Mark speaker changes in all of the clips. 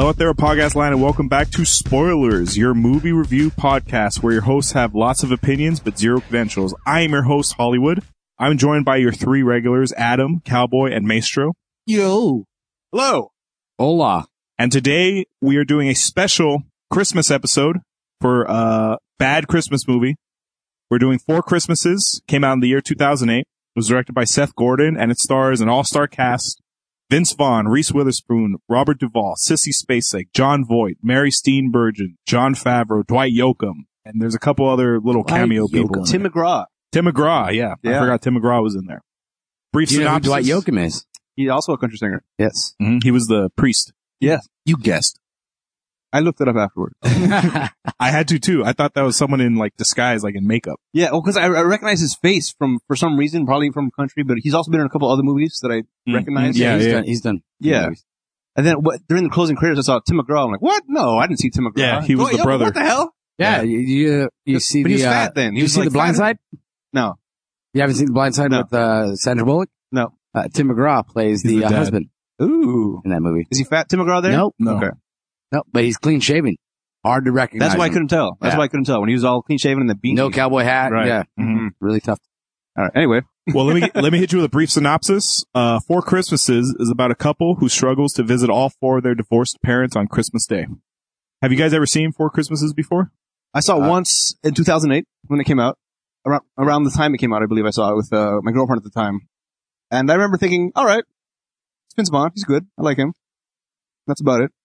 Speaker 1: out there, podcast line, and welcome back to Spoilers, your movie review podcast where your hosts have lots of opinions but zero credentials. I am your host, Hollywood. I'm joined by your three regulars, Adam, Cowboy, and Maestro.
Speaker 2: Yo.
Speaker 1: Hello.
Speaker 2: Hola.
Speaker 1: And today we are doing a special Christmas episode for a bad Christmas movie. We're doing Four Christmases, came out in the year 2008. It was directed by Seth Gordon, and it stars an all-star cast: Vince Vaughn, Reese Witherspoon, Robert Duvall, Sissy Spacek, John Voight, Mary Steenburgen, Jon Favreau, Dwight Yoakam, and there's a couple other little cameo people.
Speaker 3: Tim McGraw.
Speaker 1: Tim McGraw, yeah. I forgot Tim McGraw was in there. Brief synopsis.
Speaker 2: Dwight Yoakam is?
Speaker 3: He's also a country singer.
Speaker 2: Yes.
Speaker 1: Mm-hmm. He was the priest.
Speaker 3: Yeah.
Speaker 2: You guessed.
Speaker 3: I looked it up afterward.
Speaker 1: I had to too. I thought that was someone in like disguise, like in makeup.
Speaker 3: Yeah, well, because I recognize his face for some reason, probably from country, but he's also been in a couple other movies that I recognize.
Speaker 1: Yeah,
Speaker 2: he's done.
Speaker 3: Yeah.
Speaker 2: Movies.
Speaker 3: And then during the closing credits, I saw Tim McGraw. I'm like, what? No, I didn't see Tim McGraw.
Speaker 1: Yeah, he was the brother.
Speaker 3: What the hell?
Speaker 2: Yeah, you see
Speaker 3: but
Speaker 2: the,
Speaker 3: he was fat then.
Speaker 2: You see
Speaker 3: like
Speaker 2: The Blind Side?
Speaker 3: No.
Speaker 2: You haven't seen The Blind Side with Sandra Bullock?
Speaker 3: No.
Speaker 2: Tim McGraw plays the
Speaker 1: the
Speaker 2: husband.
Speaker 3: Ooh.
Speaker 2: In that movie.
Speaker 3: Is he fat, Tim McGraw there?
Speaker 2: Nope.
Speaker 1: No.
Speaker 3: Okay.
Speaker 2: Nope, but he's clean shaven. Hard to recognize.
Speaker 3: That's why I
Speaker 2: him.
Speaker 3: couldn't tell. That's why I couldn't tell. When he was all clean shaven and the beanie.
Speaker 2: No cowboy hat.
Speaker 1: Right.
Speaker 2: Yeah.
Speaker 3: Mm-hmm.
Speaker 2: Really tough.
Speaker 3: All right. Anyway.
Speaker 1: Well, let me hit you with a brief synopsis. Four Christmases is about a couple who struggles to visit all four of their divorced parents on Christmas Day. Have you guys ever seen Four Christmases before?
Speaker 3: I saw it once in 2008 when it came out. Around the time it came out, I believe I saw it with my girlfriend at the time. And I remember thinking, all right, it's Vince Vaughn. He's good. I like him. That's about it.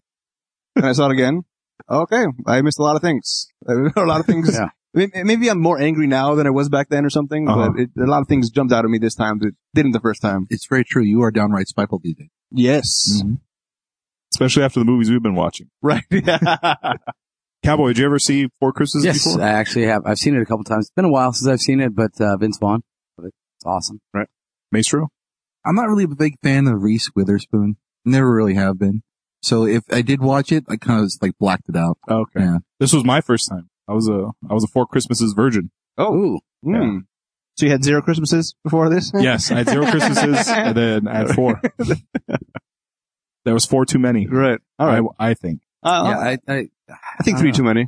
Speaker 3: And I saw it again. Okay, I missed a lot of things. A lot of things.
Speaker 2: Yeah.
Speaker 3: Maybe I'm more angry now than I was back then or something, but a lot of things jumped out at me this time that didn't the first time.
Speaker 4: It's very true. You are downright spiteful these days.
Speaker 3: Yes.
Speaker 1: Mm-hmm. Especially after the movies we've been watching.
Speaker 3: Right.
Speaker 1: Cowboy, did you ever see Four Christmases
Speaker 2: Yes,
Speaker 1: before?
Speaker 2: I actually have. I've seen it a couple times. It's been a while since I've seen it, but Vince Vaughn. It's awesome.
Speaker 1: Right. Maestro?
Speaker 4: I'm not really a big fan of Reese Witherspoon. Never really have been. So if I did watch it, I kind of just like blacked it out.
Speaker 1: Okay.
Speaker 4: Yeah.
Speaker 1: This was my first time. I was a Four Christmases virgin.
Speaker 3: Oh.
Speaker 2: Ooh.
Speaker 3: Yeah. So you had 0 Christmases before this?
Speaker 1: Yes, I had 0 Christmases and then I had 4. There was 4 too many.
Speaker 3: Right. All right.
Speaker 1: I think.
Speaker 2: Yeah,
Speaker 3: I think 3 too many.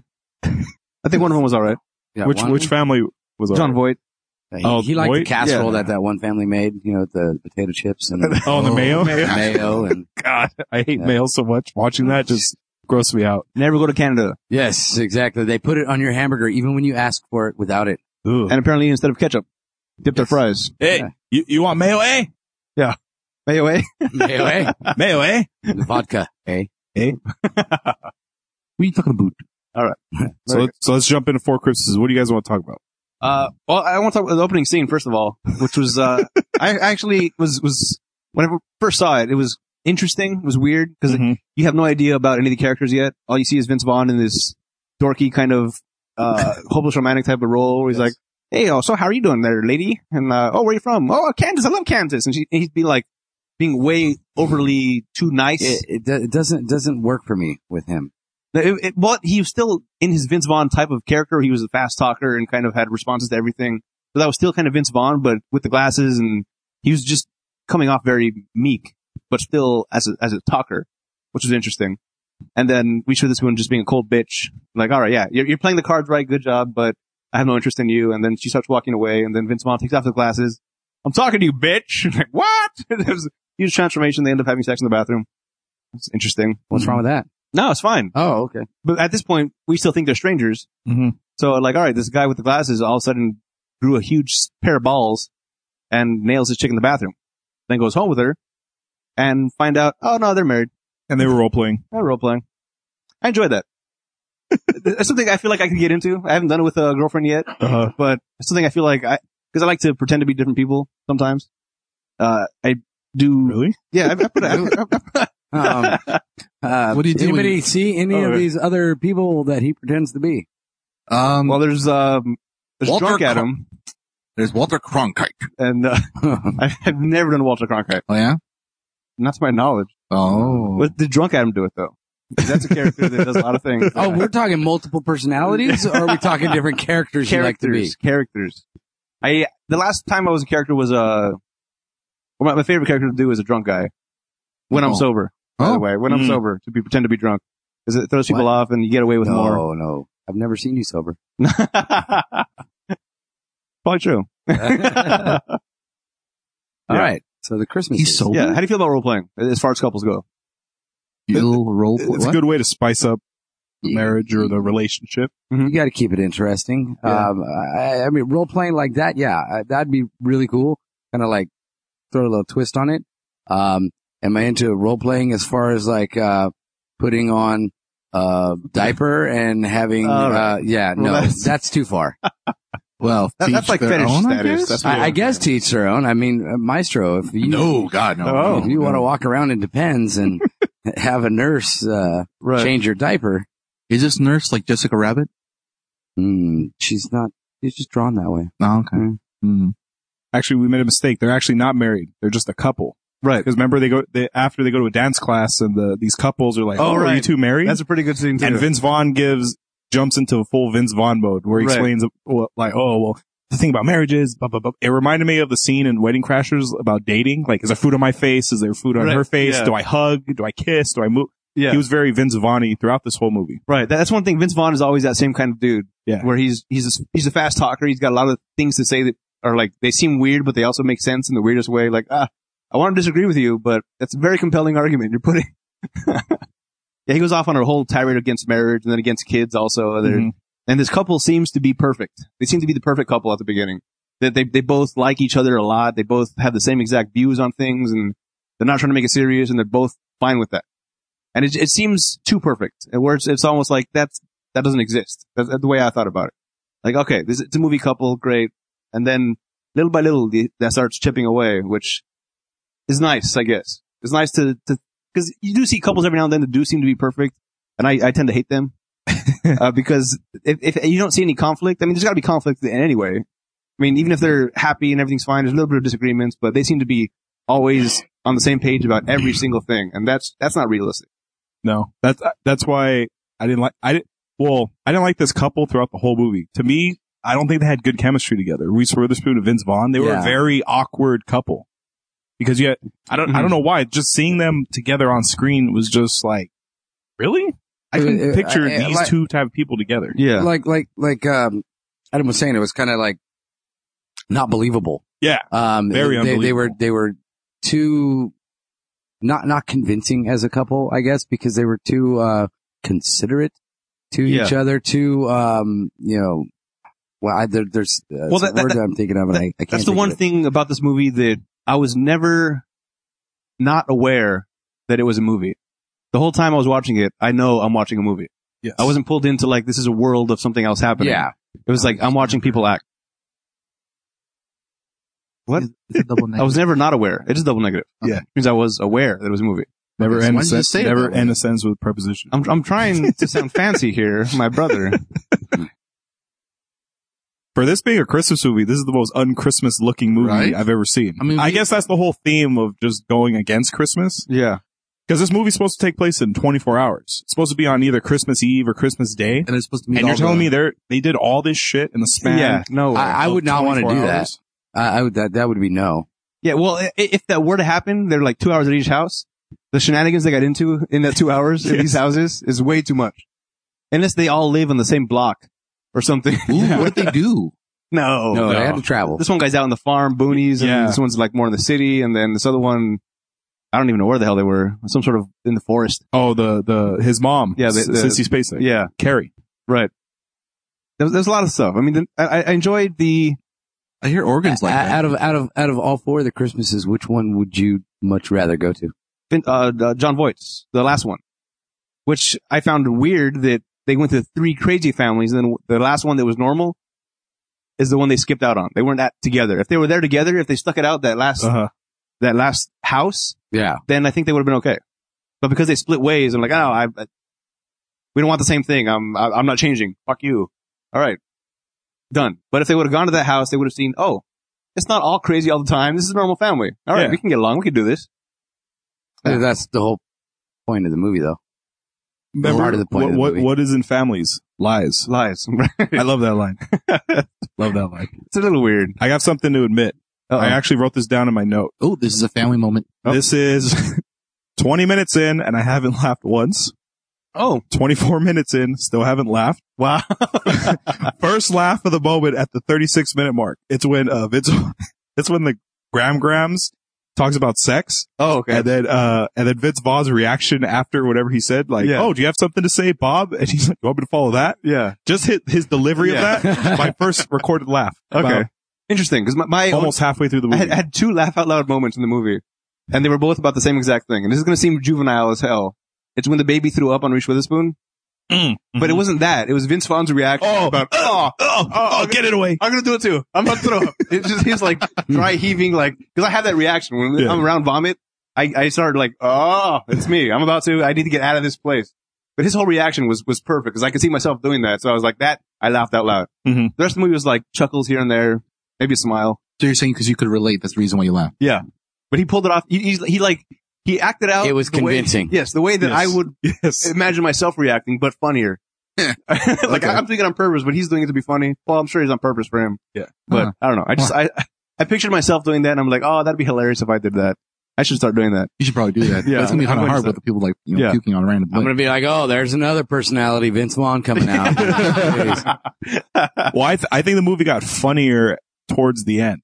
Speaker 3: I think one of them was all right.
Speaker 2: yeah,
Speaker 1: Which family was
Speaker 3: John
Speaker 1: on?
Speaker 3: Voight.
Speaker 2: He liked the
Speaker 1: Voight?
Speaker 2: casserole
Speaker 3: Yeah.
Speaker 2: that one family made, with the potato chips and
Speaker 1: Oh, the mayo?
Speaker 2: mayo and
Speaker 1: God, I hate mayo so much. Watching that just grossed me out.
Speaker 3: Never go to Canada.
Speaker 2: yes, exactly. They put it on your hamburger even when you ask for it without it.
Speaker 1: Ugh.
Speaker 3: And apparently instead of ketchup, dip their fries.
Speaker 1: Hey, you want mayo, eh?
Speaker 3: Mayo, eh?
Speaker 2: Mayo, eh?
Speaker 1: Mayo, eh?
Speaker 2: The vodka, eh?
Speaker 4: What are you talking about?
Speaker 3: All right.
Speaker 1: So let's jump into Four Christmases. What do you guys want to talk about?
Speaker 3: Well, I want to talk about the opening scene, first of all, which was, I actually was, when I first saw it, it was interesting. It was weird because
Speaker 1: Mhm.
Speaker 3: you have no idea about any of the characters yet. All you see is Vince Vaughn in this dorky kind of, hopeless romantic type of role where he's like, hey, so how are you doing there, lady? And, where are you from? Oh, Kansas. I love Kansas. And he'd be like, being way overly too nice.
Speaker 2: It doesn't work for me with him.
Speaker 3: But he was still in his Vince Vaughn type of character. He was a fast talker and kind of had responses to everything. So that was still kind of Vince Vaughn, but with the glasses, and he was just coming off very meek, but still as a talker, which was interesting. And then we showed this one just being a cold bitch. Like, all right, yeah, you're playing the cards right, good job, but I have no interest in you. And then she starts walking away, and then Vince Vaughn takes off the glasses. I'm talking to you, bitch. Like, what? It was a huge transformation. They end up having sex in the bathroom. It's interesting.
Speaker 2: What's wrong with that?
Speaker 3: No, it's fine.
Speaker 2: Oh, okay.
Speaker 3: But at this point, we still think they're strangers.
Speaker 1: Mm-hmm.
Speaker 3: So like, all right, this guy with the glasses all of a sudden grew a huge pair of balls and nails his chick in the bathroom. Then goes home with her and find out, oh no, they're married.
Speaker 1: And they were role playing.
Speaker 3: They're role playing. I enjoyed that. It's something I feel like I could get into. I haven't done it with a girlfriend yet, but it's something I feel like because I like to pretend to be different people sometimes. I do.
Speaker 1: Really?
Speaker 3: Yeah. I put
Speaker 4: What do you do?
Speaker 2: Anybody see any of these other people that he pretends to be?
Speaker 3: well, there's
Speaker 4: Walter
Speaker 3: Drunk Adam.
Speaker 4: There's Walter Cronkite.
Speaker 3: And, I've never done Walter Cronkite.
Speaker 4: Oh, yeah?
Speaker 3: Not to my knowledge.
Speaker 4: Oh.
Speaker 3: But did Drunk Adam do it though? Because that's a character that does a lot of things.
Speaker 2: Oh, we're talking multiple personalities, or are we talking different characters you like to be?
Speaker 3: Characters. The last time I was a character was, well, my favorite character to do is a drunk guy. When I'm sober. by
Speaker 4: Oh.
Speaker 3: the way, when I'm sober, to pretend to be drunk. Because it throws people
Speaker 2: What?
Speaker 3: off and you get away with more.
Speaker 2: No. I've never seen you sober.
Speaker 3: Probably true.
Speaker 2: All right. So the Christmas.
Speaker 4: He's sober.
Speaker 3: Yeah. How do you feel about role playing as far as couples go?
Speaker 4: Little role play.
Speaker 1: It's a good way to spice up the marriage or the relationship.
Speaker 2: You got to keep it interesting.
Speaker 3: Yeah.
Speaker 2: I mean, role playing like that, that'd be really cool. Kind of like throw a little twist on it. Am I into role playing as far as like putting on diaper and having?
Speaker 3: Right.
Speaker 2: No, that's too far.
Speaker 4: Well,
Speaker 3: That's
Speaker 4: teach
Speaker 3: like
Speaker 4: their
Speaker 3: fetish
Speaker 4: own, I
Speaker 3: status.
Speaker 4: guess?
Speaker 3: That's what
Speaker 2: I guess to each their own. I mean, Maestro, if you
Speaker 4: No, God, no.
Speaker 3: Oh.
Speaker 2: if you want to walk around in Depends and have a nurse
Speaker 3: Right.
Speaker 2: change your diaper,
Speaker 4: Is this nurse like Jessica Rabbit?
Speaker 2: she's not. She's just drawn that way.
Speaker 4: Oh, okay. Mm.
Speaker 1: Actually, we made a mistake. They're actually not married. They're just a couple.
Speaker 3: Right.
Speaker 1: Because remember, after they go to a dance class and these couples are like,
Speaker 3: Oh,
Speaker 1: are
Speaker 3: right.
Speaker 1: you two married?
Speaker 3: That's a pretty good scene too.
Speaker 1: And Vince Vaughn jumps into a full Vince Vaughn mode where he
Speaker 3: Right.
Speaker 1: explains, the thing about marriage is, blah, blah, blah. It reminded me of the scene in Wedding Crashers about dating. Like, is there food on my face? Is there food on
Speaker 3: Right.
Speaker 1: her face?
Speaker 3: Yeah.
Speaker 1: Do I hug? Do I kiss? Do I move?
Speaker 3: Yeah.
Speaker 1: He was very Vince Vaughn-y throughout this whole movie.
Speaker 3: Right. That's one thing. Vince Vaughn is always that same kind of dude.
Speaker 1: Yeah.
Speaker 3: Where he's a fast talker. He's got a lot of things to say that are like, they seem weird, but they also make sense in the weirdest way. Like, I want to disagree with you, but that's a very compelling argument you're putting. Yeah, he goes off on a whole tirade against marriage and then against kids also.
Speaker 1: Mhm.
Speaker 3: And this couple seems to be perfect. They seem to be the perfect couple at the beginning. That they both like each other a lot. They both have the same exact views on things and they're not trying to make it serious and they're both fine with that. And it seems too perfect. And where it's almost like that doesn't exist. That's the way I thought about it. Like, okay, it's a movie couple, great. And then little by little, that starts chipping away, which is nice, I guess. It's nice to, cause you do see couples every now and then that do seem to be perfect. And I tend to hate them. Because if you don't see any conflict, I mean, there's gotta be conflict in any way. I mean, even if they're happy and everything's fine, there's a little bit of disagreements, but they seem to be always on the same page about every single thing. And that's not realistic.
Speaker 1: No, that's why I didn't like this couple throughout the whole movie. To me, I don't think they had good chemistry together. Reese Witherspoon and Vince Vaughn, they were a very awkward couple. Because I don't know why, just seeing them together on screen was just like, really? I couldn't picture these two type of people together.
Speaker 3: Yeah.
Speaker 2: Like Adam was saying, it was kind of like not believable.
Speaker 1: Yeah. Very unbelievable.
Speaker 2: They were too not convincing as a couple, I guess, because they were too considerate to each other, too there's a word I'm thinking of, and I can't.
Speaker 3: That's the one thing about this movie that I was never not aware that it was a movie. The whole time I was watching it, I know I'm watching a movie.
Speaker 1: Yes.
Speaker 3: I wasn't pulled into like, this is a world of something else happening.
Speaker 2: Yeah.
Speaker 3: It was like, I'm watching people act. What?
Speaker 4: It's a double negative.
Speaker 3: I was never not aware. It is double negative.
Speaker 1: Yeah.
Speaker 3: It means I was aware that it was a movie.
Speaker 1: Never
Speaker 4: Okay, so
Speaker 1: end
Speaker 4: why
Speaker 1: a
Speaker 4: did you
Speaker 1: sentence.
Speaker 4: say it
Speaker 1: Never
Speaker 4: that way?
Speaker 1: end a sentence with a preposition.
Speaker 3: I'm trying to sound fancy here, my brother.
Speaker 1: For this being a Christmas movie, this is the most un-Christmas looking movie
Speaker 4: Right?
Speaker 1: I've ever seen.
Speaker 4: I mean,
Speaker 1: I guess that's the whole theme of just going against Christmas.
Speaker 3: Yeah.
Speaker 1: Because this movie's supposed to take place in 24 hours. It's supposed to be on either Christmas Eve or Christmas Day.
Speaker 4: And it's supposed to be.
Speaker 1: And you're telling me they did all this shit in the span?
Speaker 3: Yeah. No.
Speaker 2: I would not want to
Speaker 1: 24
Speaker 2: do
Speaker 1: hours?
Speaker 2: that. I would that would be no.
Speaker 3: Yeah, well, if that were to happen, they're like 2 hours at each house. The shenanigans they got into in that 2 hours in these houses is way too much. Unless they all live on the same block or something.
Speaker 4: Ooh, what did they do?
Speaker 2: No,
Speaker 3: No.
Speaker 2: they had to travel.
Speaker 3: This one guy's out in the farm, boonies, and
Speaker 1: Yeah.
Speaker 3: this one's like more in the city, and then this other one, I don't even know where the hell they were. Some sort of in the forest.
Speaker 1: Oh, his mom.
Speaker 3: Yeah,
Speaker 1: Sissy Spacek.
Speaker 3: Yeah,
Speaker 1: Carrie.
Speaker 3: right. There's a lot of stuff. I mean, I enjoyed the.
Speaker 4: I hear organs like that.
Speaker 2: Out of all four of the Christmases, which one would you much rather go to?
Speaker 3: John Voight's, the last one, which I found weird that they went to 3 crazy families, and then the last one that was normal is the one they skipped out on. They weren't together. If they were there together, if they stuck it out that last house,
Speaker 2: Yeah.
Speaker 3: then I think they would have been okay. But because they split ways, I'm like, we don't want the same thing. I'm not changing. Fuck you. All right. Done. But if they would have gone to that house, they would have seen, oh, it's not all crazy all the time. This is a normal family. All right.
Speaker 1: Yeah.
Speaker 3: We can get along. We can do this.
Speaker 2: That's the whole point of the movie, though.
Speaker 1: Remember,
Speaker 2: Part of the point of the movie.
Speaker 1: what is in families? Lies.
Speaker 3: Lies.
Speaker 1: I love that line. Love that line.
Speaker 3: It's a little weird.
Speaker 1: I got something to admit.
Speaker 3: Uh-oh.
Speaker 1: I actually wrote this down in my note.
Speaker 4: Oh, this is a family moment.
Speaker 3: Oh.
Speaker 1: This is 20 minutes in, and I haven't laughed once.
Speaker 3: Oh,
Speaker 1: 24 minutes in, still haven't laughed.
Speaker 3: wow.
Speaker 1: First laugh of the moment at the 36-minute mark. It's when it's when the Grams talks about sex.
Speaker 3: Oh, okay.
Speaker 1: And then Vince Vaughn's reaction after whatever he said, like,
Speaker 3: Yeah.
Speaker 1: "Oh, do you have something to say, Bob?" And he's like, "You want me to follow that?"
Speaker 3: Yeah.
Speaker 1: Just his delivery
Speaker 3: Yeah.
Speaker 1: of that. My first recorded laugh.
Speaker 3: Okay.
Speaker 1: About
Speaker 3: Interesting. Cause my
Speaker 1: almost halfway through the
Speaker 3: I
Speaker 1: movie.
Speaker 3: had two laugh out loud moments in the movie, and they were both about the same exact thing. And this is going to seem juvenile as hell. It's when the baby threw up on Reese Witherspoon, but it wasn't that. It was Vince Vaughn's reaction about,
Speaker 1: get it away.
Speaker 3: I'm going to do it too. I'm about to throw up. It's just, he's like dry heaving, like, cause I have that reaction when
Speaker 1: Yeah.
Speaker 3: I'm around vomit. I started like, it's me. I need to get out of this place. But his whole reaction was perfect cause I could see myself doing that. So I was like I laughed out loud.
Speaker 1: Mhm.
Speaker 3: The rest of the movie was like chuckles here and there, maybe a smile.
Speaker 4: So you're saying because you could relate, that's the reason why you laughed.
Speaker 3: Yeah. But he pulled it off. He acted out.
Speaker 2: It was
Speaker 3: the way-
Speaker 2: convincing.
Speaker 3: yes. The way that I would
Speaker 1: Yes.
Speaker 3: imagine myself reacting, but funnier. Like
Speaker 1: Okay.
Speaker 3: I'm thinking on purpose, but he's doing it to be funny. Well, I'm sure he's on purpose for him.
Speaker 1: Yeah.
Speaker 3: But
Speaker 4: Huh.
Speaker 3: I don't know. I pictured myself doing that and I'm like, oh, that'd be hilarious if I did that. I should start doing that.
Speaker 4: You should probably do that.
Speaker 3: Yeah.
Speaker 4: But it's gonna be kind
Speaker 3: I'm
Speaker 4: of hard
Speaker 3: going to
Speaker 4: with the people like,
Speaker 3: Yeah.
Speaker 4: puking on random.
Speaker 2: I'm going to be like, oh, there's another personality, Vince Vaughn coming out. Jeez.
Speaker 1: Well, I think the movie got funnier towards the end.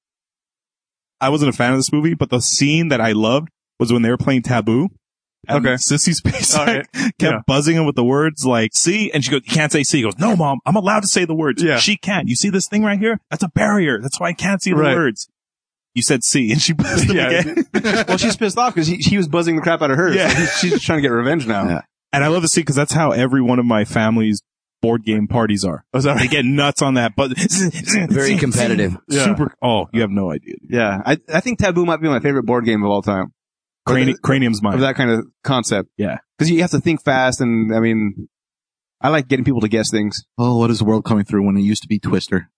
Speaker 1: I wasn't a fan of this movie, but the scene that I loved was when they were playing Taboo. And
Speaker 3: Okay.
Speaker 1: Sissy Spacek
Speaker 3: All right.
Speaker 1: kept
Speaker 3: Yeah.
Speaker 1: buzzing him with the words like "see," and she goes, "You can't say "see." He goes, "No, Mom, I'm allowed to say the words."
Speaker 3: Yeah.
Speaker 1: She can't. You see this thing right here? That's a barrier. That's why I can't see the
Speaker 3: Right.
Speaker 1: words. You said "see," and she buzzed him
Speaker 3: Yeah.
Speaker 1: again.
Speaker 3: Well, she's pissed off because he was buzzing the crap out of her.
Speaker 1: Yeah.
Speaker 3: So she's just trying to get revenge now.
Speaker 2: Yeah.
Speaker 1: And I love to see because that's how every one of my family's board game parties are.
Speaker 3: Oh, sorry.
Speaker 1: They get nuts on that, but
Speaker 2: Very competitive.
Speaker 3: Yeah.
Speaker 1: Super. Oh, you have no idea.
Speaker 3: Yeah. I think Taboo might be my favorite board game of all time.
Speaker 1: Cranium's mine.
Speaker 3: Of that kind of concept.
Speaker 1: Yeah.
Speaker 3: Because you have to think fast and, I mean, I like getting people to guess things.
Speaker 4: Oh, what is the world coming through when it used to be Twister?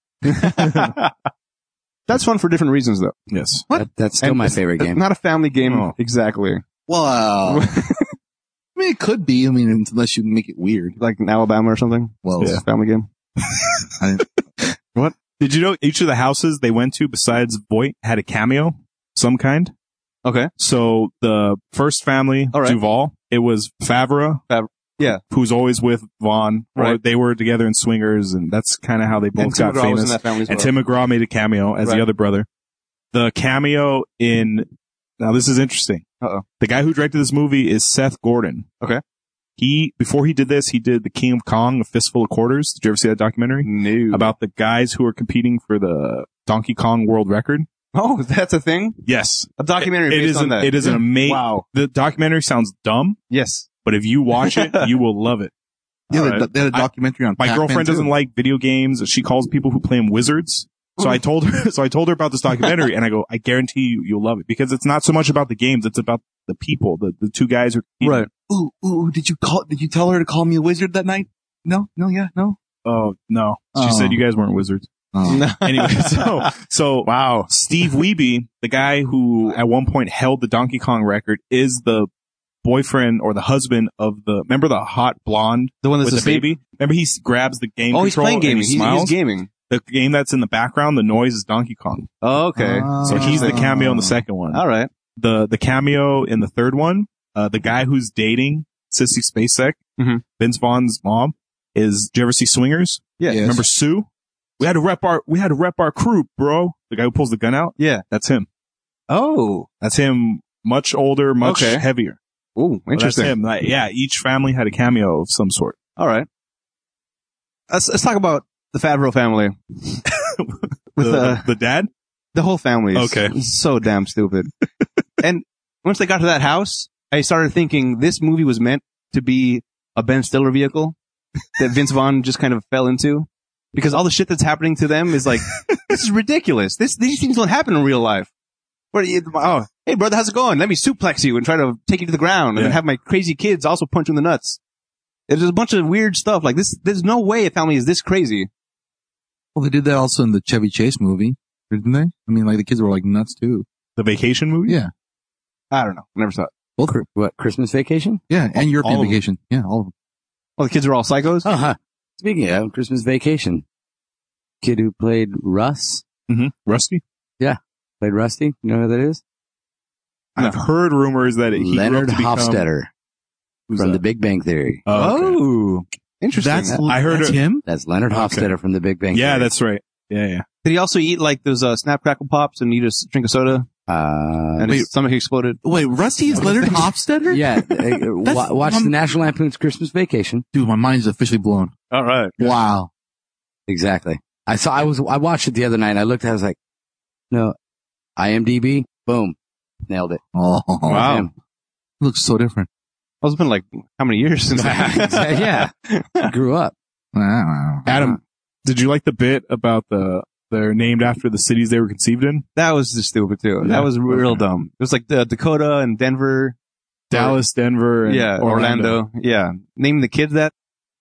Speaker 3: That's fun for different reasons though.
Speaker 1: Yes.
Speaker 2: That's still
Speaker 3: And
Speaker 2: my
Speaker 3: it's-
Speaker 2: favorite
Speaker 3: it's
Speaker 2: game.
Speaker 3: Not a family game.
Speaker 1: Oh.
Speaker 3: Exactly.
Speaker 4: Well, I mean, it could be. I mean, unless you make it weird.
Speaker 3: Like in Alabama or something.
Speaker 4: Well,
Speaker 3: It's a family game.
Speaker 4: I didn't-
Speaker 1: Did you know each of the houses they went to besides Voight had a cameo of some kind?
Speaker 3: Okay.
Speaker 1: So the first family,
Speaker 3: All right.
Speaker 1: Duval, it was Favre.
Speaker 3: Yeah.
Speaker 1: Who's always with Vaughn. Or
Speaker 3: Right.
Speaker 1: they were together in Swingers, and that's kind of how they both
Speaker 3: And Tim
Speaker 1: got
Speaker 3: McGraw was in
Speaker 1: famous.
Speaker 3: that family as
Speaker 1: And
Speaker 3: well.
Speaker 1: Tim McGraw made a cameo as
Speaker 3: Right.
Speaker 1: the other brother. The cameo now this is interesting.
Speaker 3: Uh-oh.
Speaker 1: The guy who directed this movie is Seth Gordon.
Speaker 3: Okay.
Speaker 1: Before he did this, he did The King of Kong, A Fistful of Quarters. Did you ever see that documentary?
Speaker 3: No.
Speaker 1: About the guys who are competing for the Donkey Kong world record?
Speaker 3: Oh, that's a thing?
Speaker 1: Yes.
Speaker 3: A documentary
Speaker 1: It
Speaker 3: based
Speaker 1: is
Speaker 3: on
Speaker 1: an,
Speaker 3: that.
Speaker 1: it is an amazing,
Speaker 3: Wow.
Speaker 1: the documentary sounds dumb,
Speaker 3: Yes.
Speaker 1: but if you watch it, you will love it.
Speaker 4: yeah,
Speaker 3: Alright.
Speaker 4: they had a documentary on
Speaker 1: My
Speaker 4: Pac-Man
Speaker 1: girlfriend
Speaker 4: too.
Speaker 1: doesn't like video games. She calls people who play them wizards. So I told her about this documentary and I go, I guarantee you'll love it because it's not so much about the games. It's about the people, the two guys who are competing.
Speaker 4: Ooh, did you tell her to call me a wizard that night? No, no.
Speaker 1: Oh, no. She
Speaker 4: Oh.
Speaker 1: said you guys weren't wizards.
Speaker 4: Oh.
Speaker 1: Anyway, so
Speaker 3: Wow.
Speaker 1: Steve Wiebe, the guy who at one point held the Donkey Kong record, is the boyfriend or the husband of remember the hot blonde
Speaker 3: The one that's
Speaker 1: with the
Speaker 3: asleep?
Speaker 1: baby? Remember he grabs the game
Speaker 3: Oh, he's
Speaker 1: control
Speaker 3: playing
Speaker 1: and
Speaker 3: gaming.
Speaker 1: he
Speaker 3: He's
Speaker 1: smiles?
Speaker 3: gaming.
Speaker 1: The game that's in the background, the noise is Donkey Kong.
Speaker 3: Oh, okay.
Speaker 1: So he's the cameo in the second one.
Speaker 3: All right.
Speaker 1: The cameo in the third one, the guy who's dating Sissy Spacek,
Speaker 3: Mhm.
Speaker 1: Vince Vaughn's mom, did you ever see Swingers?
Speaker 3: Yeah.
Speaker 4: Yes.
Speaker 1: Remember Sue? We had to rep our crew, bro. The guy who pulls the gun out?
Speaker 3: Yeah.
Speaker 1: That's him.
Speaker 3: Oh.
Speaker 1: That's him, much older, much
Speaker 3: Okay.
Speaker 1: heavier.
Speaker 3: Ooh,
Speaker 1: Well,
Speaker 3: interesting.
Speaker 1: That's him. Like, yeah, each family had a cameo of some sort.
Speaker 3: All right. Let's talk about the Favreau family. With
Speaker 1: The dad?
Speaker 3: the whole family is
Speaker 1: Okay.
Speaker 3: so damn stupid. And once they got to that house, I started thinking this movie was meant to be a Ben Stiller vehicle that Vince Vaughn just kind of fell into. Because all the shit that's happening to them is like, this is ridiculous. These things don't happen in real life. But hey brother, how's it going? Let me suplex you and try to take you to the ground and then
Speaker 1: Yeah.
Speaker 3: have my crazy kids also punch you in the nuts. There's a bunch of weird stuff like this. There's no way a family is this crazy.
Speaker 4: Well, they did that also in the Chevy Chase movie, didn't they? I mean, like the kids were like nuts too.
Speaker 1: The vacation movie?
Speaker 4: Yeah.
Speaker 3: I don't know. Never saw it.
Speaker 4: Both.
Speaker 2: What, Christmas Vacation?
Speaker 4: Yeah, and
Speaker 1: all
Speaker 4: European
Speaker 1: of them.
Speaker 4: Vacation. Yeah, all of them.
Speaker 3: Oh, the kids are all psychos?
Speaker 2: Oh, huh. Speaking of Christmas Vacation, kid who played Russ,
Speaker 1: Mm-hmm. Rusty?
Speaker 2: played Rusty. You know who that is?
Speaker 1: I've heard rumors that he
Speaker 2: Leonard
Speaker 1: grew up to become,
Speaker 2: Hofstadter
Speaker 1: Who's
Speaker 2: from
Speaker 1: that?
Speaker 2: The Big Bang Theory.
Speaker 1: Oh, okay.
Speaker 3: Interesting.
Speaker 1: I heard
Speaker 4: that's
Speaker 1: it-
Speaker 4: him.
Speaker 2: That's Leonard
Speaker 1: Okay.
Speaker 2: Hofstadter from The Big Bang
Speaker 1: Yeah,
Speaker 2: Theory.
Speaker 1: that's right. Yeah.
Speaker 3: Did he also eat like those Snap Crackle Pops and eat a drink of soda and his stomach exploded?
Speaker 4: Wait, Rusty's Leonard Hofstadder?
Speaker 2: yeah. Watch the National Lampoon's Christmas Vacation.
Speaker 4: Dude, my mind's officially blown.
Speaker 3: All right.
Speaker 4: Wow.
Speaker 2: Exactly. I watched it the other night and I looked at it, I was like, no, IMDb, boom, nailed it.
Speaker 4: Oh,
Speaker 3: Wow.
Speaker 2: Him.
Speaker 4: looks so different.
Speaker 3: Well, it's been like how many years since that?
Speaker 2: Yeah. Grew up.
Speaker 4: Wow.
Speaker 1: Adam, did you like the bit about they're named after the cities they were conceived in?
Speaker 3: That was just stupid too.
Speaker 1: Yeah.
Speaker 3: That was real dumb. It was like Dakota and Denver.
Speaker 1: Dallas, Denver, and
Speaker 3: Orlando. Yeah. Naming the kids that.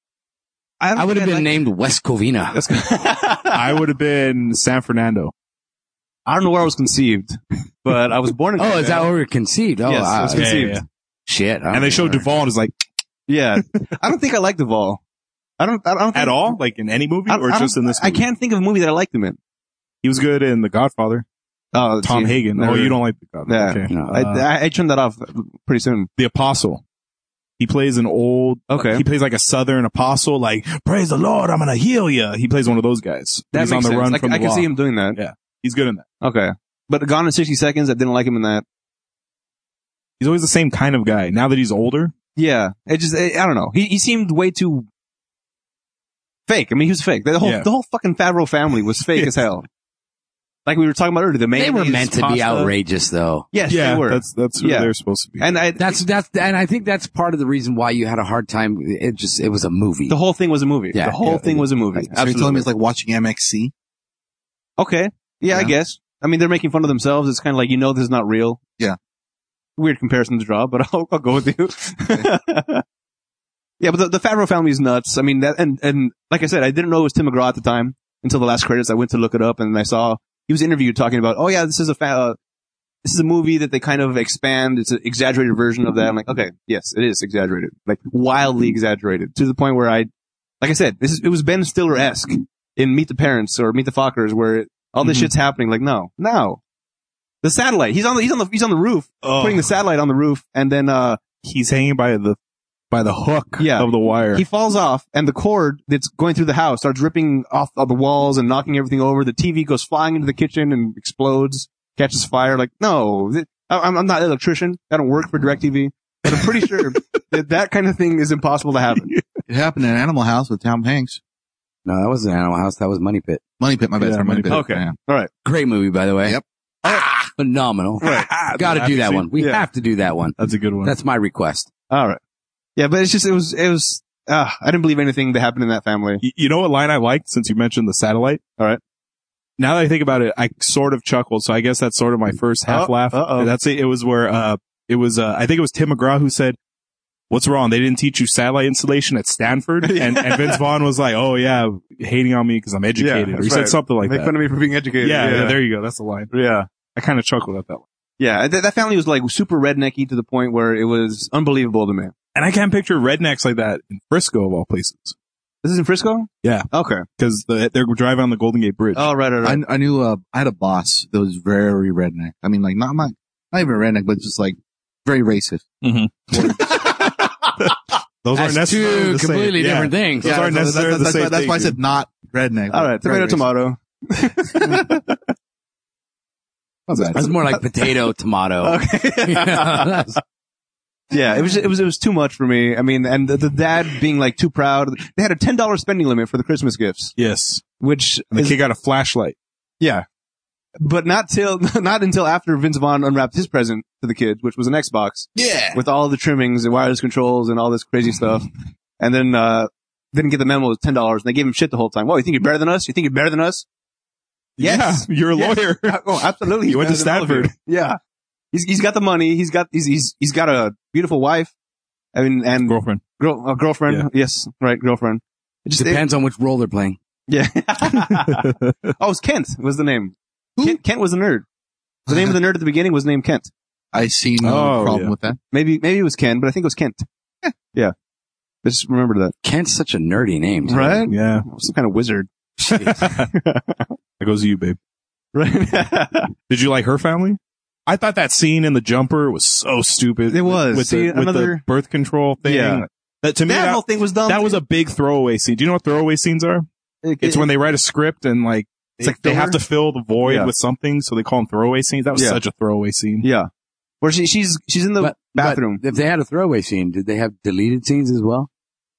Speaker 2: I would have been named West Covina.
Speaker 1: I would have been San Fernando.
Speaker 3: I don't know where I was conceived, but I was born in.
Speaker 2: Oh, is that where we were conceived? Oh,
Speaker 3: Yes, I was conceived.
Speaker 1: yeah.
Speaker 2: Shit. I don't
Speaker 1: And they showed
Speaker 2: remember.
Speaker 1: Duvall and it's like,
Speaker 3: Yeah. I don't think I like Duvall. I don't think,
Speaker 1: at all? Like in any movie
Speaker 3: I
Speaker 1: or
Speaker 3: don't-
Speaker 1: just in this
Speaker 3: I
Speaker 1: movie?
Speaker 3: can't think of a movie that I liked him in.
Speaker 1: He was good in The Godfather.
Speaker 3: Oh,
Speaker 1: Tom
Speaker 3: see,
Speaker 1: Hagen.
Speaker 3: never-
Speaker 1: Oh, you don't like The Godfather.
Speaker 3: Yeah.
Speaker 1: Okay.
Speaker 2: No.
Speaker 3: I turned that off pretty soon.
Speaker 1: The Apostle. He plays an old,
Speaker 3: Okay.
Speaker 1: he plays like a Southern apostle, like, praise the Lord, I'm gonna heal you. He plays one of those guys.
Speaker 3: That
Speaker 1: He's
Speaker 3: makes
Speaker 1: on the
Speaker 3: sense.
Speaker 1: run
Speaker 3: I
Speaker 1: from the
Speaker 3: can
Speaker 1: law.
Speaker 3: see him doing that.
Speaker 1: Yeah. He's good in that.
Speaker 3: Okay. But Gone in 60 Seconds, I didn't like him in that.
Speaker 1: He's always the same kind of guy. Now that he's older,
Speaker 3: Yeah. I don't know. He seemed way too fake. I mean, he was fake. The whole fucking Favreau family was fake as hell. Like we were talking about earlier, the
Speaker 2: They were
Speaker 3: mayonnaise,
Speaker 2: meant to be
Speaker 3: pasta.
Speaker 2: outrageous though.
Speaker 3: Yes,
Speaker 1: yeah,
Speaker 3: they were.
Speaker 1: that's who
Speaker 3: Yeah.
Speaker 1: they're supposed to be.
Speaker 3: And
Speaker 2: And I think that's part of the reason why you had a hard time. It was a movie.
Speaker 3: the whole thing was a movie.
Speaker 2: Yeah.
Speaker 3: The whole thing was a movie.
Speaker 4: So you're telling me it's like watching MXC?
Speaker 3: Okay. Yeah, I
Speaker 4: Yeah.
Speaker 3: guess. I mean, they're making fun of themselves. It's kind of like, this is not real.
Speaker 4: Yeah.
Speaker 3: Weird comparison to draw, but I'll go with you. Yeah, but the Favreau family is nuts. I mean, that, and like I said, I didn't know it was Tim McGraw at the time until the last credits. I went to look it up and I saw he was interviewed talking about, oh yeah, this is a movie that they kind of expand. It's an exaggerated version of that. I'm like, okay, yes, it is exaggerated. Like wildly exaggerated to the point where like I said, it was Ben Stiller-esque in Meet the Parents or Meet the Fockers where all this shit's happening. Like, no. The satellite. He's on the roof, putting the satellite on the roof, and then
Speaker 1: He's hanging by the hook
Speaker 3: Yeah.
Speaker 1: of the wire.
Speaker 3: he falls off, and the cord that's going through the house starts ripping off of the walls and knocking everything over. The TV goes flying into the kitchen and explodes, catches fire. Like, no, I'm not an electrician. I don't work for DirecTV, but I'm pretty sure that kind of thing is impossible to happen.
Speaker 4: It happened in Animal House with Tom Hanks.
Speaker 2: No, that wasn't Animal House. That was Money Pit.
Speaker 4: Money Pit, my bad.
Speaker 1: Yeah,
Speaker 4: sorry,
Speaker 1: Money
Speaker 4: Money Pit.
Speaker 1: Pit.
Speaker 3: Okay.
Speaker 4: Yeah.
Speaker 3: All right.
Speaker 2: Great movie, by the way.
Speaker 4: Yep.
Speaker 2: Phenomenal.
Speaker 3: Right.
Speaker 2: Got to do that one. We
Speaker 3: Yeah.
Speaker 2: have to do that one.
Speaker 1: That's a good one.
Speaker 2: That's my request.
Speaker 3: All right. Yeah, but it's just, it was, I didn't believe anything that happened in that family.
Speaker 1: You know what line I liked since you mentioned the satellite?
Speaker 3: All right.
Speaker 1: Now that I think about it, I sort of chuckled. So I guess that's sort of my first half laugh.
Speaker 3: uh-oh.
Speaker 1: That's it. It was where, I think it was Tim McGraw who said, what's wrong? They didn't teach you satellite installation at Stanford? And Vince Vaughn was like, oh yeah, hating on me because I'm educated. Or he said something like
Speaker 3: Make
Speaker 1: that.
Speaker 3: fun of me for being educated.
Speaker 1: Yeah, there you go. That's the line.
Speaker 3: Yeah.
Speaker 1: I kind of chuckled at that one.
Speaker 3: Yeah. That family was like super rednecky to the point where it was unbelievable to me.
Speaker 1: And I can't picture rednecks like that in Frisco of all places.
Speaker 3: This is in Frisco?
Speaker 1: Yeah.
Speaker 3: Okay.
Speaker 1: Because they're driving on the Golden Gate Bridge.
Speaker 3: Oh, right.
Speaker 4: I knew, I had a boss that was very redneck. I mean, like, not even redneck, but just like very racist.
Speaker 1: Those aren't
Speaker 2: That's
Speaker 1: necessarily
Speaker 2: two
Speaker 1: the same.
Speaker 2: completely
Speaker 1: Yeah.
Speaker 2: different things.
Speaker 1: Those aren't necessarily the
Speaker 4: that's
Speaker 1: same
Speaker 4: why, that's
Speaker 1: thing,
Speaker 4: why I
Speaker 1: dude.
Speaker 4: said not redneck.
Speaker 3: All right.
Speaker 4: Very
Speaker 3: Tomato,
Speaker 4: racist.
Speaker 3: tomato.
Speaker 4: My bad.
Speaker 2: That's more like potato, tomato.
Speaker 3: Okay.
Speaker 2: That's-
Speaker 3: Yeah, it was too much for me. I mean, and the dad being like too proud. They had a $10 spending limit for the Christmas gifts,
Speaker 1: Yes.
Speaker 3: which
Speaker 1: And the
Speaker 3: is,
Speaker 1: kid got a flashlight.
Speaker 3: yeah, but not until after Vince Vaughn unwrapped his present to the kid, which was an Xbox
Speaker 4: Yeah.
Speaker 3: with all the trimmings and wireless controls and all this crazy stuff. And then, didn't get the memo. It was $10 and they gave him shit the whole time. Whoa, you think you're better than us? You think you're better than us? Yes.
Speaker 1: Yeah, you're a
Speaker 3: Yes.
Speaker 1: lawyer.
Speaker 3: Oh, absolutely.
Speaker 1: You went to
Speaker 3: He's better than all of
Speaker 1: Stanford.
Speaker 3: you. Yeah. He's got the money. He's got a beautiful wife. I mean, and
Speaker 1: Girlfriend.
Speaker 3: girlfriend.
Speaker 1: Yeah.
Speaker 3: Yes. Right. Girlfriend. It just,
Speaker 2: Depends on which role they're playing.
Speaker 3: yeah. Oh, it's Kent was the name. Kent was the nerd. The name of the nerd at the beginning was named Kent.
Speaker 4: I see no
Speaker 1: Oh,
Speaker 4: problem
Speaker 1: yeah.
Speaker 4: with that.
Speaker 3: Maybe it was Ken, but I think it was Kent. Yeah. Just remember that.
Speaker 2: Kent's such a nerdy name. too.
Speaker 3: Right?
Speaker 1: Yeah.
Speaker 3: Some kind of wizard.
Speaker 1: That goes to you, babe.
Speaker 3: Right?
Speaker 1: Did you like her family? I thought that scene in the jumper was so stupid.
Speaker 3: It was.
Speaker 1: with
Speaker 3: See,
Speaker 1: the birth control thing.
Speaker 3: Yeah.
Speaker 1: That to me,
Speaker 3: That whole thing was dumb.
Speaker 1: That was a big throwaway scene. Do you know what throwaway scenes are? It's when they write a script and like they have to fill the void with something, so they call them throwaway scenes. That was such a throwaway scene.
Speaker 3: Yeah. Where she's in the bathroom.
Speaker 2: But if they had a throwaway scene, did they have deleted scenes as well?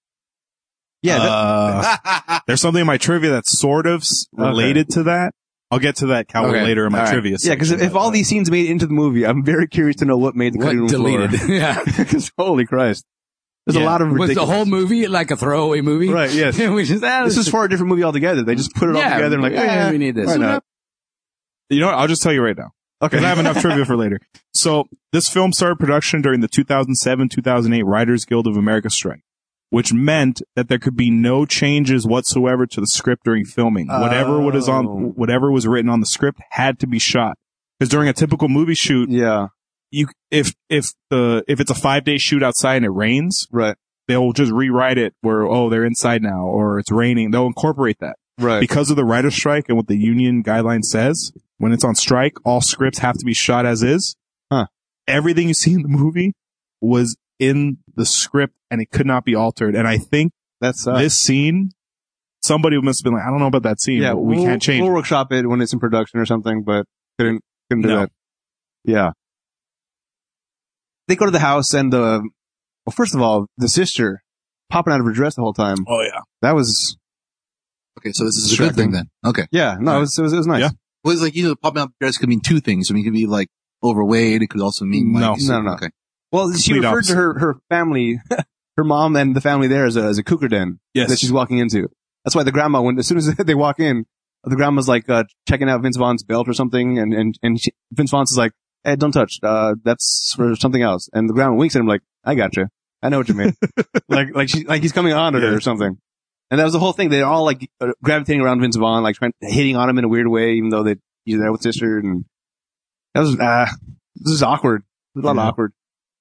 Speaker 3: Yeah.
Speaker 1: There's something in my trivia that's sort of related to that. I'll get to that, Cowboy, later in my trivia.
Speaker 3: Yeah, because if all these scenes made it into the movie, I'm very curious to know what made the cutting room
Speaker 2: deleted.
Speaker 3: floor. Yeah. Because holy Christ. There's a lot of ridiculous.
Speaker 2: Was the whole movie like a throwaway movie?
Speaker 3: Right, yes.
Speaker 2: We just,
Speaker 3: this is for a different movie altogether. They just put it all together and like,
Speaker 2: we need this.
Speaker 3: Why not?
Speaker 1: You know what? I'll just tell you right now.
Speaker 3: Okay.
Speaker 1: I have enough trivia for later. So this film started production during the 2007-2008 Writers Guild of America strike, which meant that there could be no changes whatsoever to the script during filming. Whatever was written on the script had to be shot. Because during a typical movie shoot, if it's a 5-day shoot outside and it rains,
Speaker 3: right,
Speaker 1: they'll just rewrite it where, they're inside now, or it's raining. They'll incorporate that.
Speaker 3: Right.
Speaker 1: Because of the writer's strike and what the union guideline says, when it's on strike, all scripts have to be shot as is.
Speaker 3: Huh.
Speaker 1: Everything you see in the movie was in the script and it could not be altered. And I think
Speaker 3: that's
Speaker 1: this scene, somebody must have been like, I don't know about that scene.
Speaker 3: Yeah,
Speaker 1: but we can't change
Speaker 3: We'll
Speaker 1: it.
Speaker 3: workshop it when it's in production or something, but couldn't do that. Yeah. They go to the house and first of all, the sister popping out of her dress the whole time.
Speaker 1: Oh yeah.
Speaker 3: That was
Speaker 4: okay. So this is a good thing then. Okay.
Speaker 3: Yeah. No, it was nice.
Speaker 1: Yeah.
Speaker 4: Well, it's like, popping out of the dress could mean two things. I mean, it could be like overweight. It could also mean like,
Speaker 3: no.
Speaker 4: Okay.
Speaker 3: Well, she referred to her family, her mom and the family there as a cougar den that she's walking into. That's why the grandma, as soon as they walk in, the grandma's like, checking out Vince Vaughn's belt or something. And Vince Vaughn's is like, hey, don't touch. That's for something else. And the grandma winks at him like, I gotcha. I know what you mean. like he's coming on to her or something. And that was the whole thing. They're all like gravitating around Vince Vaughn, like hitting on him in a weird way, even though he's there with sister. And that was, this is awkward. It was a lot awkward.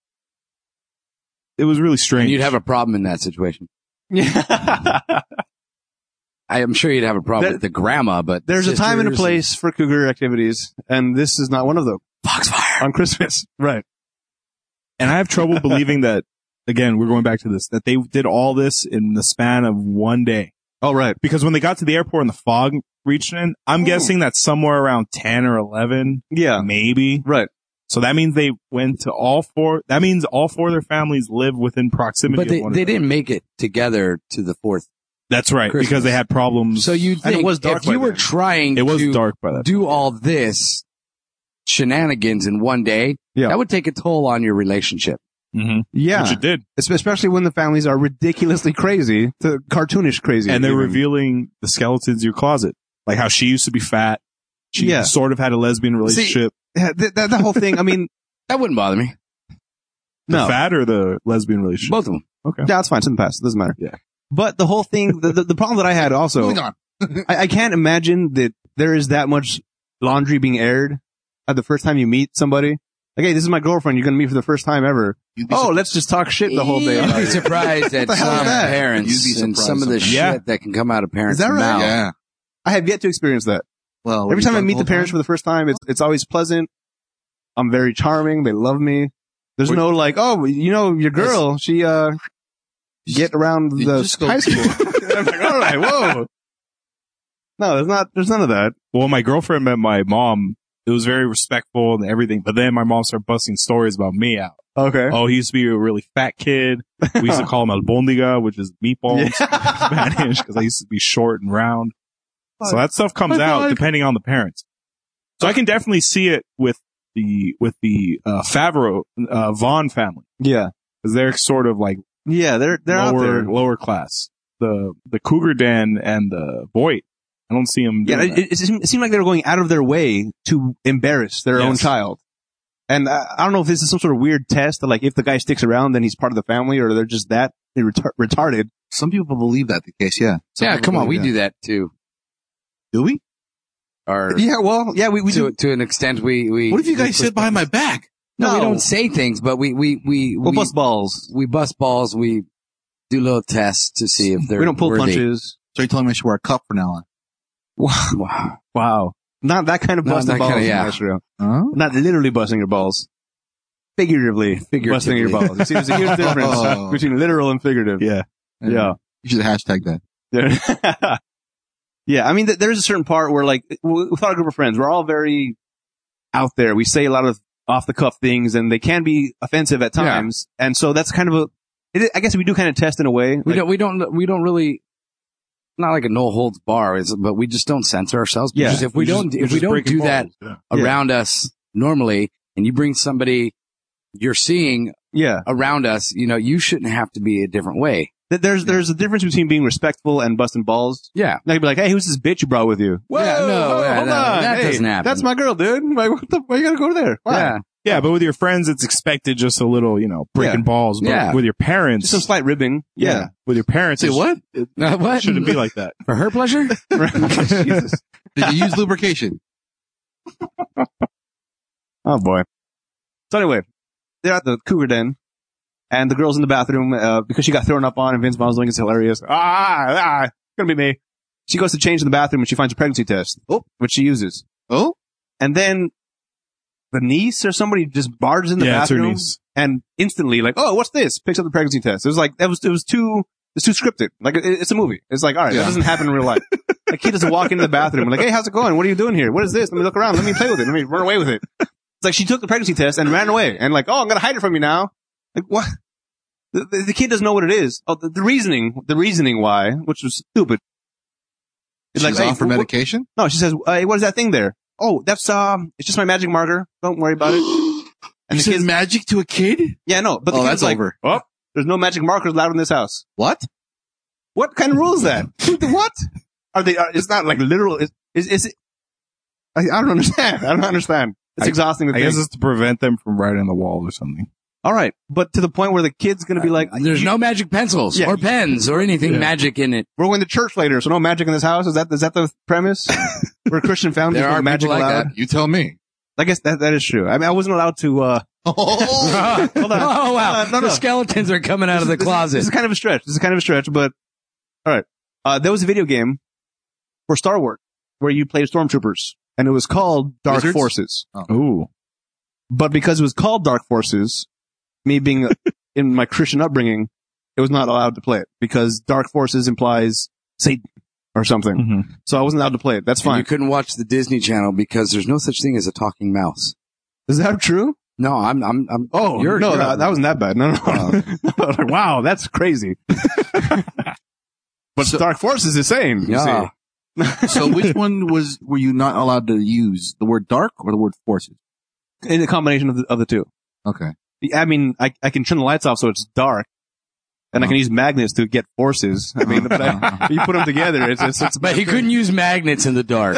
Speaker 1: It was really strange.
Speaker 2: And you'd have a problem in that situation.
Speaker 3: Yeah.
Speaker 2: I am sure you'd have a problem with the grandma, but
Speaker 3: there's a time and a place for cougar activities, and this is not one of them.
Speaker 2: Foxfire
Speaker 3: on Christmas. Right.
Speaker 1: And I have trouble believing that, again, we're going back to this, that they did all this in the span of one day.
Speaker 3: Oh, right.
Speaker 1: Because when they got to the airport and the fog reached in, I'm guessing that's somewhere around 10 or 11.
Speaker 3: Yeah.
Speaker 1: Maybe.
Speaker 3: Right.
Speaker 1: So that means they went to all four of their families live within proximity
Speaker 2: of one
Speaker 1: another.
Speaker 2: But they didn't make it together to the fourth.
Speaker 1: That's right.
Speaker 2: Christmas.
Speaker 1: Because they had problems.
Speaker 2: So you'd think
Speaker 1: it was dark
Speaker 2: if you were trying to do all this shenanigans in one day, that would take a toll on your relationship.
Speaker 1: Mm-hmm.
Speaker 3: Yeah.
Speaker 1: Which it did.
Speaker 3: Especially when the families are ridiculously crazy, to cartoonish crazy.
Speaker 1: And they're revealing the skeletons in your closet. Like how she used to be fat. She sort of had a lesbian relationship.
Speaker 3: See, the whole thing, I mean.
Speaker 2: That wouldn't bother me.
Speaker 1: The fat or the lesbian relationship?
Speaker 2: Both of them.
Speaker 1: Okay.
Speaker 3: Yeah, it's fine. It's in the past. It doesn't matter.
Speaker 1: Yeah.
Speaker 3: But the whole thing, the problem that I had also.
Speaker 4: Moving on.
Speaker 3: I can't imagine that there is that much laundry being aired at the first time you meet somebody. Like, hey, this is my girlfriend. You're going to meet for the first time ever. Let's just talk shit the whole day.
Speaker 2: You'd be surprised at some parents and some of the shit that can come out of parents'
Speaker 3: Is that right?
Speaker 2: mouths.
Speaker 3: Yeah. I have yet to experience that.
Speaker 4: Well,
Speaker 3: every time I meet the parents for the first time, it's always pleasant. I'm very charming. They love me. There's no like, your girl, she, get around the high school. I'm like, all right, whoa. No, there's none of that.
Speaker 1: Well, when my girlfriend met my mom, it was very respectful and everything, but then my mom started busting stories about me out.
Speaker 3: Okay.
Speaker 1: Oh, he used to be a really fat kid. We used to call him albondiga, which is meatballs in Spanish, because I used to be short and round. So that stuff comes out depending on the parents. So I can definitely see it with the Favreau, Vaughn family.
Speaker 3: Yeah.
Speaker 1: Because they're sort of like,
Speaker 3: they're out there.
Speaker 1: Lower class. The Cougar Den and the Voight. I don't see them doing that.
Speaker 3: It seemed like they were going out of their way to embarrass their own child. And I don't know if this is some sort of weird test that, like, if the guy sticks around, then he's part of the family, or they're just that retarded.
Speaker 4: Some people believe that the case, yeah.
Speaker 2: Come on, we do that too.
Speaker 4: Do we?
Speaker 3: We do.
Speaker 2: To an extent, we.
Speaker 4: What if you guys sit behind my back?
Speaker 2: No, we don't say things, but we'll
Speaker 3: bust balls.
Speaker 2: We bust balls. We do little tests to see if they're.
Speaker 3: We don't pull
Speaker 2: worthy.
Speaker 3: punches.
Speaker 4: So you're telling me I should wear a cup from now on?
Speaker 3: Wow. Not that kind of
Speaker 2: Not
Speaker 3: busting
Speaker 2: that
Speaker 3: balls,
Speaker 2: kinda, yeah.
Speaker 3: Maestro.
Speaker 4: Huh?
Speaker 3: Not literally busting your balls. Figuratively busting your balls. You see, there's a huge difference
Speaker 4: Oh.
Speaker 3: between literal and figurative.
Speaker 1: Yeah.
Speaker 3: Yeah.
Speaker 4: You should hashtag that.
Speaker 3: Yeah. Yeah. I mean, there's a certain part where, like, with our group of friends, we're all very out there. We say a lot of off the cuff things, and they can be offensive at times. And so that's kind of I guess we do kind of test in a way.
Speaker 2: We don't really, not like a no holds bar, but we just don't censor ourselves.
Speaker 3: Yeah.
Speaker 2: Because if we don't do that around us normally, and you bring somebody you're seeing
Speaker 3: Yeah.
Speaker 2: around us, you shouldn't have to be a different way.
Speaker 3: There's a difference between being respectful and busting balls.
Speaker 2: Yeah.
Speaker 3: Like, be like, hey, who's this bitch you brought with you? Whoa,
Speaker 2: Yeah, no,
Speaker 3: hold
Speaker 2: yeah,
Speaker 3: on.
Speaker 2: no, that
Speaker 3: Hey,
Speaker 2: doesn't happen.
Speaker 3: That's my girl, dude. Like, why you gotta go there? Why?
Speaker 2: Yeah.
Speaker 1: Yeah, but with your friends, it's expected just a little, breaking
Speaker 3: Yeah.
Speaker 1: balls. But
Speaker 2: Yeah.
Speaker 1: with your parents,
Speaker 3: Just some slight ribbing. Yeah.
Speaker 1: with your parents,
Speaker 4: Say what?
Speaker 1: It
Speaker 2: What?
Speaker 1: shouldn't be like that.
Speaker 2: For her pleasure?
Speaker 3: Jesus.
Speaker 4: Did you use lubrication?
Speaker 3: Oh boy. So anyway, they're at the Cougar Den, and the girl's in the bathroom, because she got thrown up on, and Vince Vaughn's doing it's hilarious. It's gonna be me. She goes to change in the bathroom, and she finds a pregnancy test.
Speaker 4: Oh.
Speaker 3: Which she uses.
Speaker 4: Oh?
Speaker 3: And then the niece or somebody just barges in the
Speaker 1: Yeah, it's her
Speaker 3: bathroom
Speaker 1: niece.
Speaker 3: and instantly like, oh, what's this? Picks up the pregnancy test. It was like, it was too scripted. Like, it's a movie. It's like, all right,
Speaker 4: Yeah.
Speaker 3: that doesn't happen in real life. Like, he doesn't walk into the bathroom and like, hey, how's it going? What are you doing here? What is this? Let me look around. Let me play with it. Let me run away with it. It's like she took the pregnancy test and ran away and like, oh, I'm going to hide it from you now. Like, what? The kid doesn't know what it is. Oh, the reasoning why, which was stupid. It's
Speaker 4: She's
Speaker 3: hey,
Speaker 4: on for medication?
Speaker 3: no, she says, hey, what is that thing there? Oh, that's, it's just my magic marker. Don't worry about it. And
Speaker 4: You
Speaker 3: the
Speaker 4: said
Speaker 3: kid's,
Speaker 4: magic to a kid?
Speaker 3: yeah, no, but the
Speaker 4: Oh,
Speaker 3: kid's
Speaker 4: that's
Speaker 3: like,
Speaker 4: over.
Speaker 3: oh, there's no magic markers allowed in this house.
Speaker 4: What?
Speaker 3: What kind of rule is that? What? It's not like literal, is it? I don't understand. I don't understand. It's exhausting to
Speaker 1: I
Speaker 3: think.
Speaker 1: guess it's to prevent them from writing on the wall or something.
Speaker 3: All right. But to the point where the kid's going to be like,
Speaker 2: There's no magic pencils
Speaker 3: Yeah.
Speaker 2: or pens or anything magic in it.
Speaker 3: we're going to church later, so no magic in this house. Is that the premise? We're a Christian family.
Speaker 2: There
Speaker 3: there's no
Speaker 2: are
Speaker 3: magic
Speaker 2: people like
Speaker 3: allowed.
Speaker 2: that.
Speaker 4: You tell me.
Speaker 3: I guess that is true. I mean, I wasn't allowed to,
Speaker 4: Oh,
Speaker 3: hold on.
Speaker 2: Oh, wow.
Speaker 3: No.
Speaker 2: The skeletons are coming out of the closet.
Speaker 3: This is kind of a stretch, but all right. There was a video game for Star Wars where you played stormtroopers, and it was called Dark
Speaker 4: Wizards?
Speaker 3: Forces.
Speaker 1: Ooh.
Speaker 3: But because it was called Dark Forces, me being in my Christian upbringing, it was not allowed to play it because Dark Forces implies Satan or something.
Speaker 1: Mm-hmm.
Speaker 3: So I wasn't allowed to play it. That's
Speaker 2: And
Speaker 3: fine.
Speaker 2: you couldn't watch the Disney Channel because there's no such thing as a talking mouse.
Speaker 3: Is that true?
Speaker 2: No, I'm.
Speaker 3: Oh,
Speaker 2: you're
Speaker 3: that wasn't that bad. No. I was like, wow, that's crazy. But Dark Forces is sane. You
Speaker 2: Yeah.
Speaker 3: see.
Speaker 4: so which one were you not allowed to use? The word dark or the word forces?
Speaker 3: In a combination of the two.
Speaker 4: Okay.
Speaker 3: I mean, I can turn the lights off so it's dark, and I can use magnets to get forces. I mean, but you put them together, it's
Speaker 2: But he couldn't use magnets in the dark.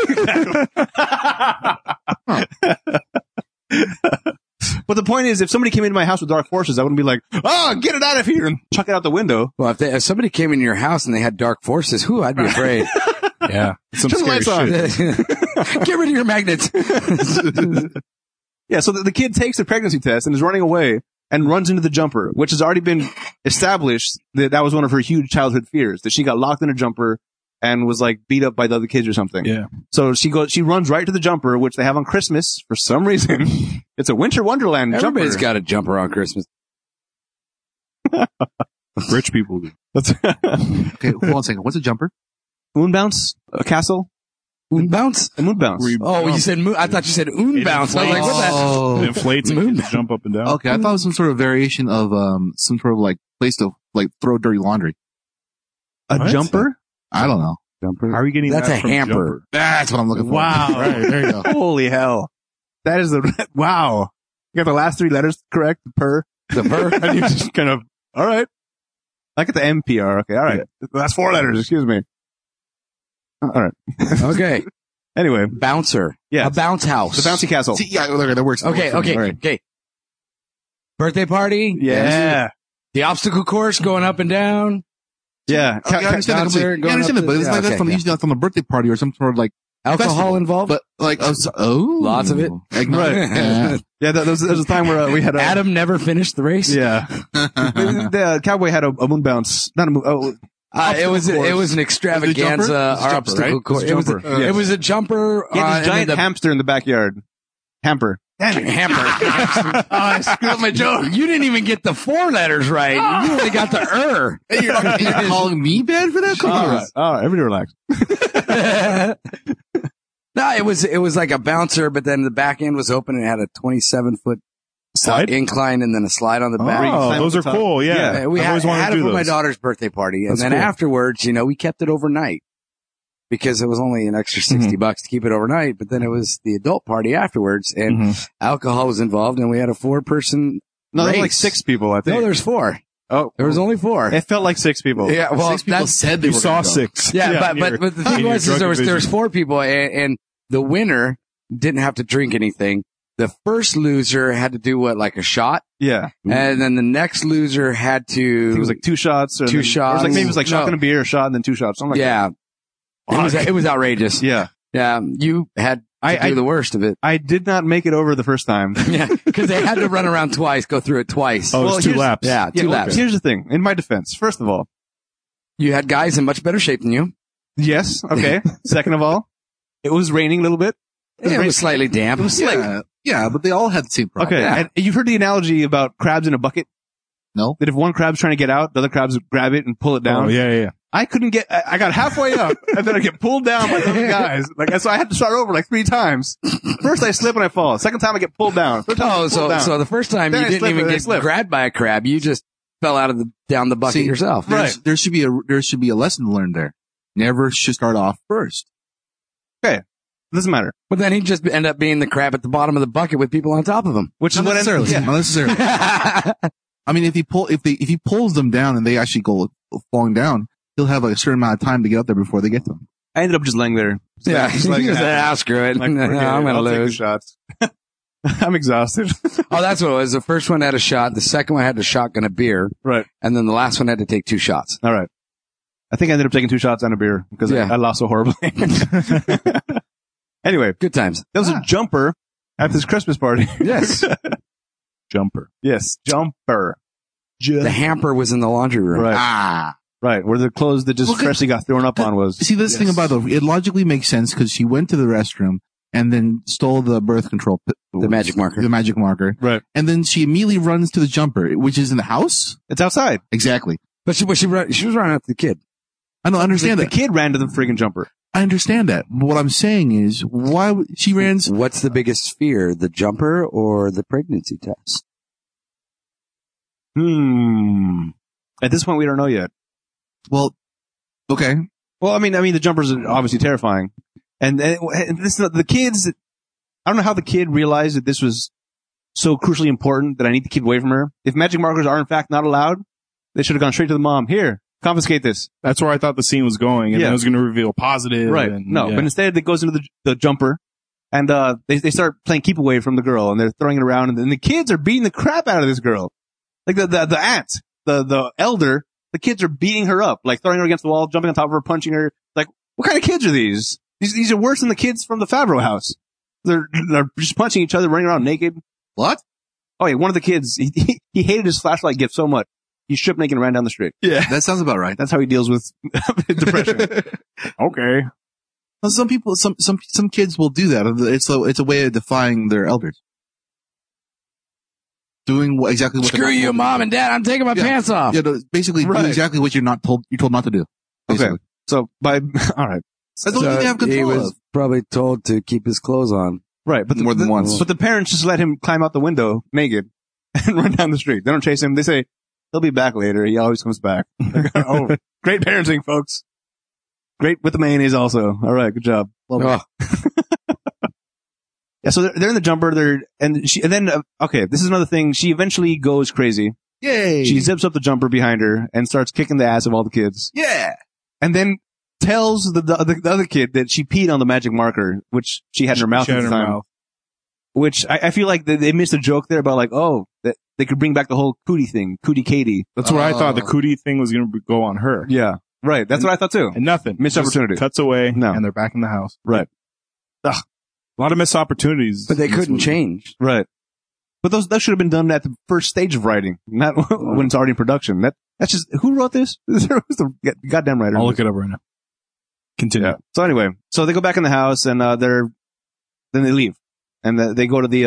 Speaker 3: But the point is, if somebody came into my house with dark forces, I wouldn't be like, oh, get it out of here and chuck it out the window.
Speaker 2: Well, if somebody came in your house and they had dark forces, I'd be afraid.
Speaker 1: Yeah. Some
Speaker 3: Turn the
Speaker 1: scary
Speaker 3: lights
Speaker 1: shit.
Speaker 3: on.
Speaker 2: Get rid of your magnets.
Speaker 3: Yeah, so the kid takes the pregnancy test and is running away and runs into the jumper, which has already been established that was one of her huge childhood fears, that she got locked in a jumper and was like beat up by the other kids or something.
Speaker 1: Yeah.
Speaker 3: So she runs right to the jumper, which they have on Christmas for some reason. It's a winter wonderland
Speaker 2: Everybody's
Speaker 3: jumper.
Speaker 2: got a jumper on Christmas.
Speaker 1: Rich people do.
Speaker 4: Okay, hold on a second. What's a jumper?
Speaker 3: Moon bounce, a castle,
Speaker 2: Moon bounce?
Speaker 3: a moon bounce.
Speaker 2: Oh, you said moon. I thought you said oon bounce. I was like, what the?
Speaker 4: Oh.
Speaker 1: It inflates and kids jump up and down.
Speaker 4: Okay, I thought it was some sort of variation of some sort of like place to like throw dirty laundry.
Speaker 3: A
Speaker 1: What?
Speaker 3: jumper?
Speaker 4: I don't know.
Speaker 2: Jumper?
Speaker 1: How are you getting
Speaker 2: That's
Speaker 1: that
Speaker 2: a
Speaker 1: from
Speaker 2: hamper.
Speaker 1: jumper?
Speaker 4: That's what I'm looking for.
Speaker 3: Wow.
Speaker 4: Right, there you go.
Speaker 3: Holy hell. That is wow. You got the last three letters correct, per.
Speaker 2: The per?
Speaker 3: And you just kind of, all right. I get the MPR. Okay, all right. That's 4 letters, excuse me. All right.
Speaker 2: Okay.
Speaker 3: Anyway,
Speaker 2: Bouncer.
Speaker 3: Yeah.
Speaker 2: A bounce house.
Speaker 3: the bouncy castle.
Speaker 4: See, yeah, look, that works.
Speaker 2: Okay,
Speaker 4: That works for me.
Speaker 2: okay,
Speaker 4: All right.
Speaker 2: okay. Birthday party.
Speaker 3: Yeah.
Speaker 2: The obstacle course going up and down.
Speaker 3: Yeah.
Speaker 4: Okay, I understand that
Speaker 2: bouncer
Speaker 4: completely.
Speaker 2: going
Speaker 4: Yeah, I understand
Speaker 2: up
Speaker 4: it, but
Speaker 2: the-
Speaker 4: it's
Speaker 2: yeah,
Speaker 4: like that's
Speaker 2: okay,
Speaker 4: from
Speaker 2: yeah.
Speaker 4: usually from a birthday party or some sort of like
Speaker 2: Alcohol
Speaker 4: festival.
Speaker 2: involved.
Speaker 4: But like,
Speaker 2: Lots of it.
Speaker 4: Eggnog.
Speaker 3: Right.
Speaker 4: Yeah.
Speaker 3: Yeah, there was a time where we had a...
Speaker 2: Adam never finished the race.
Speaker 3: Yeah. The cowboy had a moon bounce. Not a moon... Oh,
Speaker 2: It was an extravaganza. Our obstacle course. It was a jumper.
Speaker 3: He had this giant hamster in the backyard. Hamper.
Speaker 2: Hamper. Oh, I screwed up my joke. You didn't even get the 4 letters right. You only got the
Speaker 4: Hey, you're calling me bad for that?
Speaker 1: All right, everybody relax.
Speaker 2: No, it was like a bouncer, but then the back end was open and it had a 27-foot
Speaker 1: Slide?
Speaker 2: incline and then a slide on the back.
Speaker 1: Oh, those are cool. Yeah.
Speaker 2: We
Speaker 1: I've
Speaker 2: had
Speaker 1: always wanted
Speaker 2: it
Speaker 1: to do
Speaker 2: for my
Speaker 1: those.
Speaker 2: daughter's birthday party. And
Speaker 1: That's
Speaker 2: then
Speaker 1: cool.
Speaker 2: afterwards, we kept it overnight because it was only an extra $60 to keep it overnight. But then it was the adult party afterwards and alcohol was involved and we had a 4-person
Speaker 3: No, there
Speaker 2: race.
Speaker 3: were like 6 people, I think.
Speaker 2: No, there's 4.
Speaker 3: Oh.
Speaker 2: There was only 4.
Speaker 3: It felt like 6 people.
Speaker 2: Yeah, well,
Speaker 4: 6 people said they
Speaker 1: You
Speaker 4: were
Speaker 1: saw
Speaker 4: gonna go.
Speaker 1: 6.
Speaker 2: Yeah, but the thing was there was 4 people and the winner didn't have to drink anything. The first loser had to do like a shot.
Speaker 3: Yeah.
Speaker 2: And then the next loser had
Speaker 3: I think
Speaker 2: to,
Speaker 3: it was like 2 shots. Or
Speaker 2: Two
Speaker 3: then-
Speaker 2: shots.
Speaker 3: Or it was like, maybe it was like
Speaker 2: No.
Speaker 3: shotgun a beer, a shot, and then 2 shots. Something like that.
Speaker 2: it was outrageous.
Speaker 3: Yeah.
Speaker 2: Yeah. You had to do the worst of it.
Speaker 3: I did not make it over the first time.
Speaker 2: Yeah. Cause they had to run around twice, go through it twice.
Speaker 1: Oh,
Speaker 3: Well,
Speaker 1: it's 2
Speaker 3: here's-
Speaker 1: laps.
Speaker 2: Yeah. 2 laps.
Speaker 3: Here's the thing. In my defense, first of all,
Speaker 2: You had guys in much better shape than you.
Speaker 3: yes. Okay. Second of all, it was raining a little bit.
Speaker 2: It was slightly damp.
Speaker 3: It was slick.
Speaker 4: Yeah, but they all had the same problem.
Speaker 3: Okay.
Speaker 2: Yeah.
Speaker 3: And you've heard the analogy about crabs in a bucket?
Speaker 4: No?
Speaker 3: That if one crab's trying to get out, the other crabs grab it and pull it down.
Speaker 1: Oh, yeah.
Speaker 3: I couldn't get, I got halfway up and then I get pulled down by those guys. So I had to start over like 3 times. First I slip and I fall. Second time I get pulled down. Third time I get pulled down.
Speaker 2: So the first time
Speaker 3: Then
Speaker 2: you
Speaker 3: I
Speaker 2: didn't
Speaker 3: slip
Speaker 2: even
Speaker 3: and I
Speaker 2: get
Speaker 3: slip.
Speaker 2: grabbed by a crab. You just fell out of down the bucket
Speaker 4: See,
Speaker 2: yourself.
Speaker 3: Right.
Speaker 4: There should be a lesson learned there. Never should start off first.
Speaker 3: Okay. Doesn't matter.
Speaker 2: But then he'd just end up being the crab at the bottom of the bucket with people on top of him.
Speaker 3: Which is
Speaker 4: Not
Speaker 3: what
Speaker 4: necessarily.
Speaker 3: yeah.
Speaker 4: Not necessarily. I mean, if he pulls them down and they actually go falling down, he'll have a certain amount of time to get up there before they get to him.
Speaker 3: I ended up just laying there.
Speaker 2: Yeah.
Speaker 3: Just like,
Speaker 2: He said, screw it.
Speaker 3: like,
Speaker 2: I'm
Speaker 3: forget it.
Speaker 2: going to
Speaker 3: I'll take the
Speaker 2: lose.
Speaker 3: shots. I'm exhausted.
Speaker 2: Oh, that's what it was. The first one had a shot. The second one had to shotgun a beer.
Speaker 3: Right.
Speaker 2: And then the last one had to take 2 shots.
Speaker 3: All right. I think I ended up taking 2 shots and a beer because
Speaker 2: Yeah.
Speaker 3: I lost so horribly. Anyway,
Speaker 2: Good times.
Speaker 3: there was a jumper at this Christmas party.
Speaker 2: Yes.
Speaker 1: Jumper.
Speaker 3: Yes, jumper.
Speaker 2: The hamper was in the laundry room.
Speaker 3: Right. Right. Where the clothes that just
Speaker 4: Well,
Speaker 3: freshly got thrown up on was.
Speaker 4: See, this thing about it logically makes sense because she went to the restroom and then stole the birth control,
Speaker 2: The magic marker.
Speaker 4: the magic marker,
Speaker 3: Right.
Speaker 4: and then she immediately runs to the jumper, which is in the house.
Speaker 3: It's outside.
Speaker 4: Exactly.
Speaker 2: But she was running after the kid.
Speaker 4: I don't understand
Speaker 3: The
Speaker 4: that.
Speaker 3: kid ran to the freaking jumper.
Speaker 4: I understand that. But what I'm saying is, why she ran?
Speaker 2: What's the biggest fear, the jumper or the pregnancy test?
Speaker 3: At this point, we don't know yet.
Speaker 4: Well, okay.
Speaker 3: Well, I mean, the jumpers are obviously terrifying. And this, the kids, I don't know how the kid realized that this was so crucially important that I need to keep away from her. If magic markers are in fact not allowed, they should have gone straight to the mom. Here, confiscate this.
Speaker 1: That's where I thought the scene was going, and
Speaker 3: Yeah.
Speaker 1: then it was going to reveal positive.
Speaker 3: Right.
Speaker 1: And,
Speaker 3: No,
Speaker 1: yeah.
Speaker 3: but instead it goes into the jumper and, they start playing keep away from the girl and they're throwing it around and then the kids are beating the crap out of this girl. Like the aunt, the elder, the kids are beating her up, like throwing her against the wall, jumping on top of her, punching her. Like, what kind of kids are these? These are worse than the kids from the Favreau house. They're just punching each other, running around naked.
Speaker 4: What?
Speaker 3: Oh yeah, one of the kids, he hated his flashlight gift so much. He stripped naked and ran down the street.
Speaker 4: Yeah, that sounds about right.
Speaker 3: That's how he deals with depression.
Speaker 1: Okay.
Speaker 4: Well, some people, some kids will do that. It's a way of defying their elders. Doing exactly what
Speaker 2: Screw you, mom and dad. I'm taking my pants off.
Speaker 4: Yeah, no, basically
Speaker 3: Right.
Speaker 4: do exactly what you're told not to do. Basically.
Speaker 3: Okay. So all right.
Speaker 4: That's what you have
Speaker 2: he
Speaker 4: control
Speaker 2: was
Speaker 4: of.
Speaker 2: probably told to keep his clothes on.
Speaker 3: Right, but
Speaker 4: More than once.
Speaker 3: But the parents just let him climb out the window naked and run down the street. They don't chase him. They say he'll be back later. He always comes back. Oh, great parenting, folks. Great with the mayonnaise also. All right, good job. Love it.
Speaker 2: Oh,
Speaker 3: Yeah, so they're in the jumper. And then okay, this is another thing. She eventually goes crazy.
Speaker 4: Yay!
Speaker 3: She zips up the jumper behind her and starts kicking the ass of all the kids.
Speaker 4: yeah.
Speaker 3: And then tells the other kid that she peed on the magic marker, which she had in her mouth
Speaker 1: She had
Speaker 3: at
Speaker 1: in
Speaker 3: the
Speaker 1: her
Speaker 3: time.
Speaker 1: mouth.
Speaker 3: Which I feel like they missed a joke there about like, oh, that they could bring back the whole cootie thing, Cootie Katie.
Speaker 1: That's where I thought the
Speaker 4: Oh.
Speaker 1: cootie thing was going to go on her.
Speaker 3: Yeah, right. That's what I thought too.
Speaker 1: And nothing.
Speaker 3: Missed
Speaker 1: Just
Speaker 3: opportunity.
Speaker 1: Cuts away,
Speaker 3: No.
Speaker 1: and they're back in the house.
Speaker 3: Right,
Speaker 1: A lot of missed opportunities.
Speaker 2: but they
Speaker 1: in this
Speaker 2: couldn't
Speaker 1: movie.
Speaker 2: change.
Speaker 3: right. But that should have been done at the first stage of writing, not when it's already in production. That's just, who wrote this? Who's the goddamn writer?
Speaker 1: I'll look it up right now. Continue.
Speaker 3: Yeah. So anyway, so they go back in the house and, then they leave. And they go to the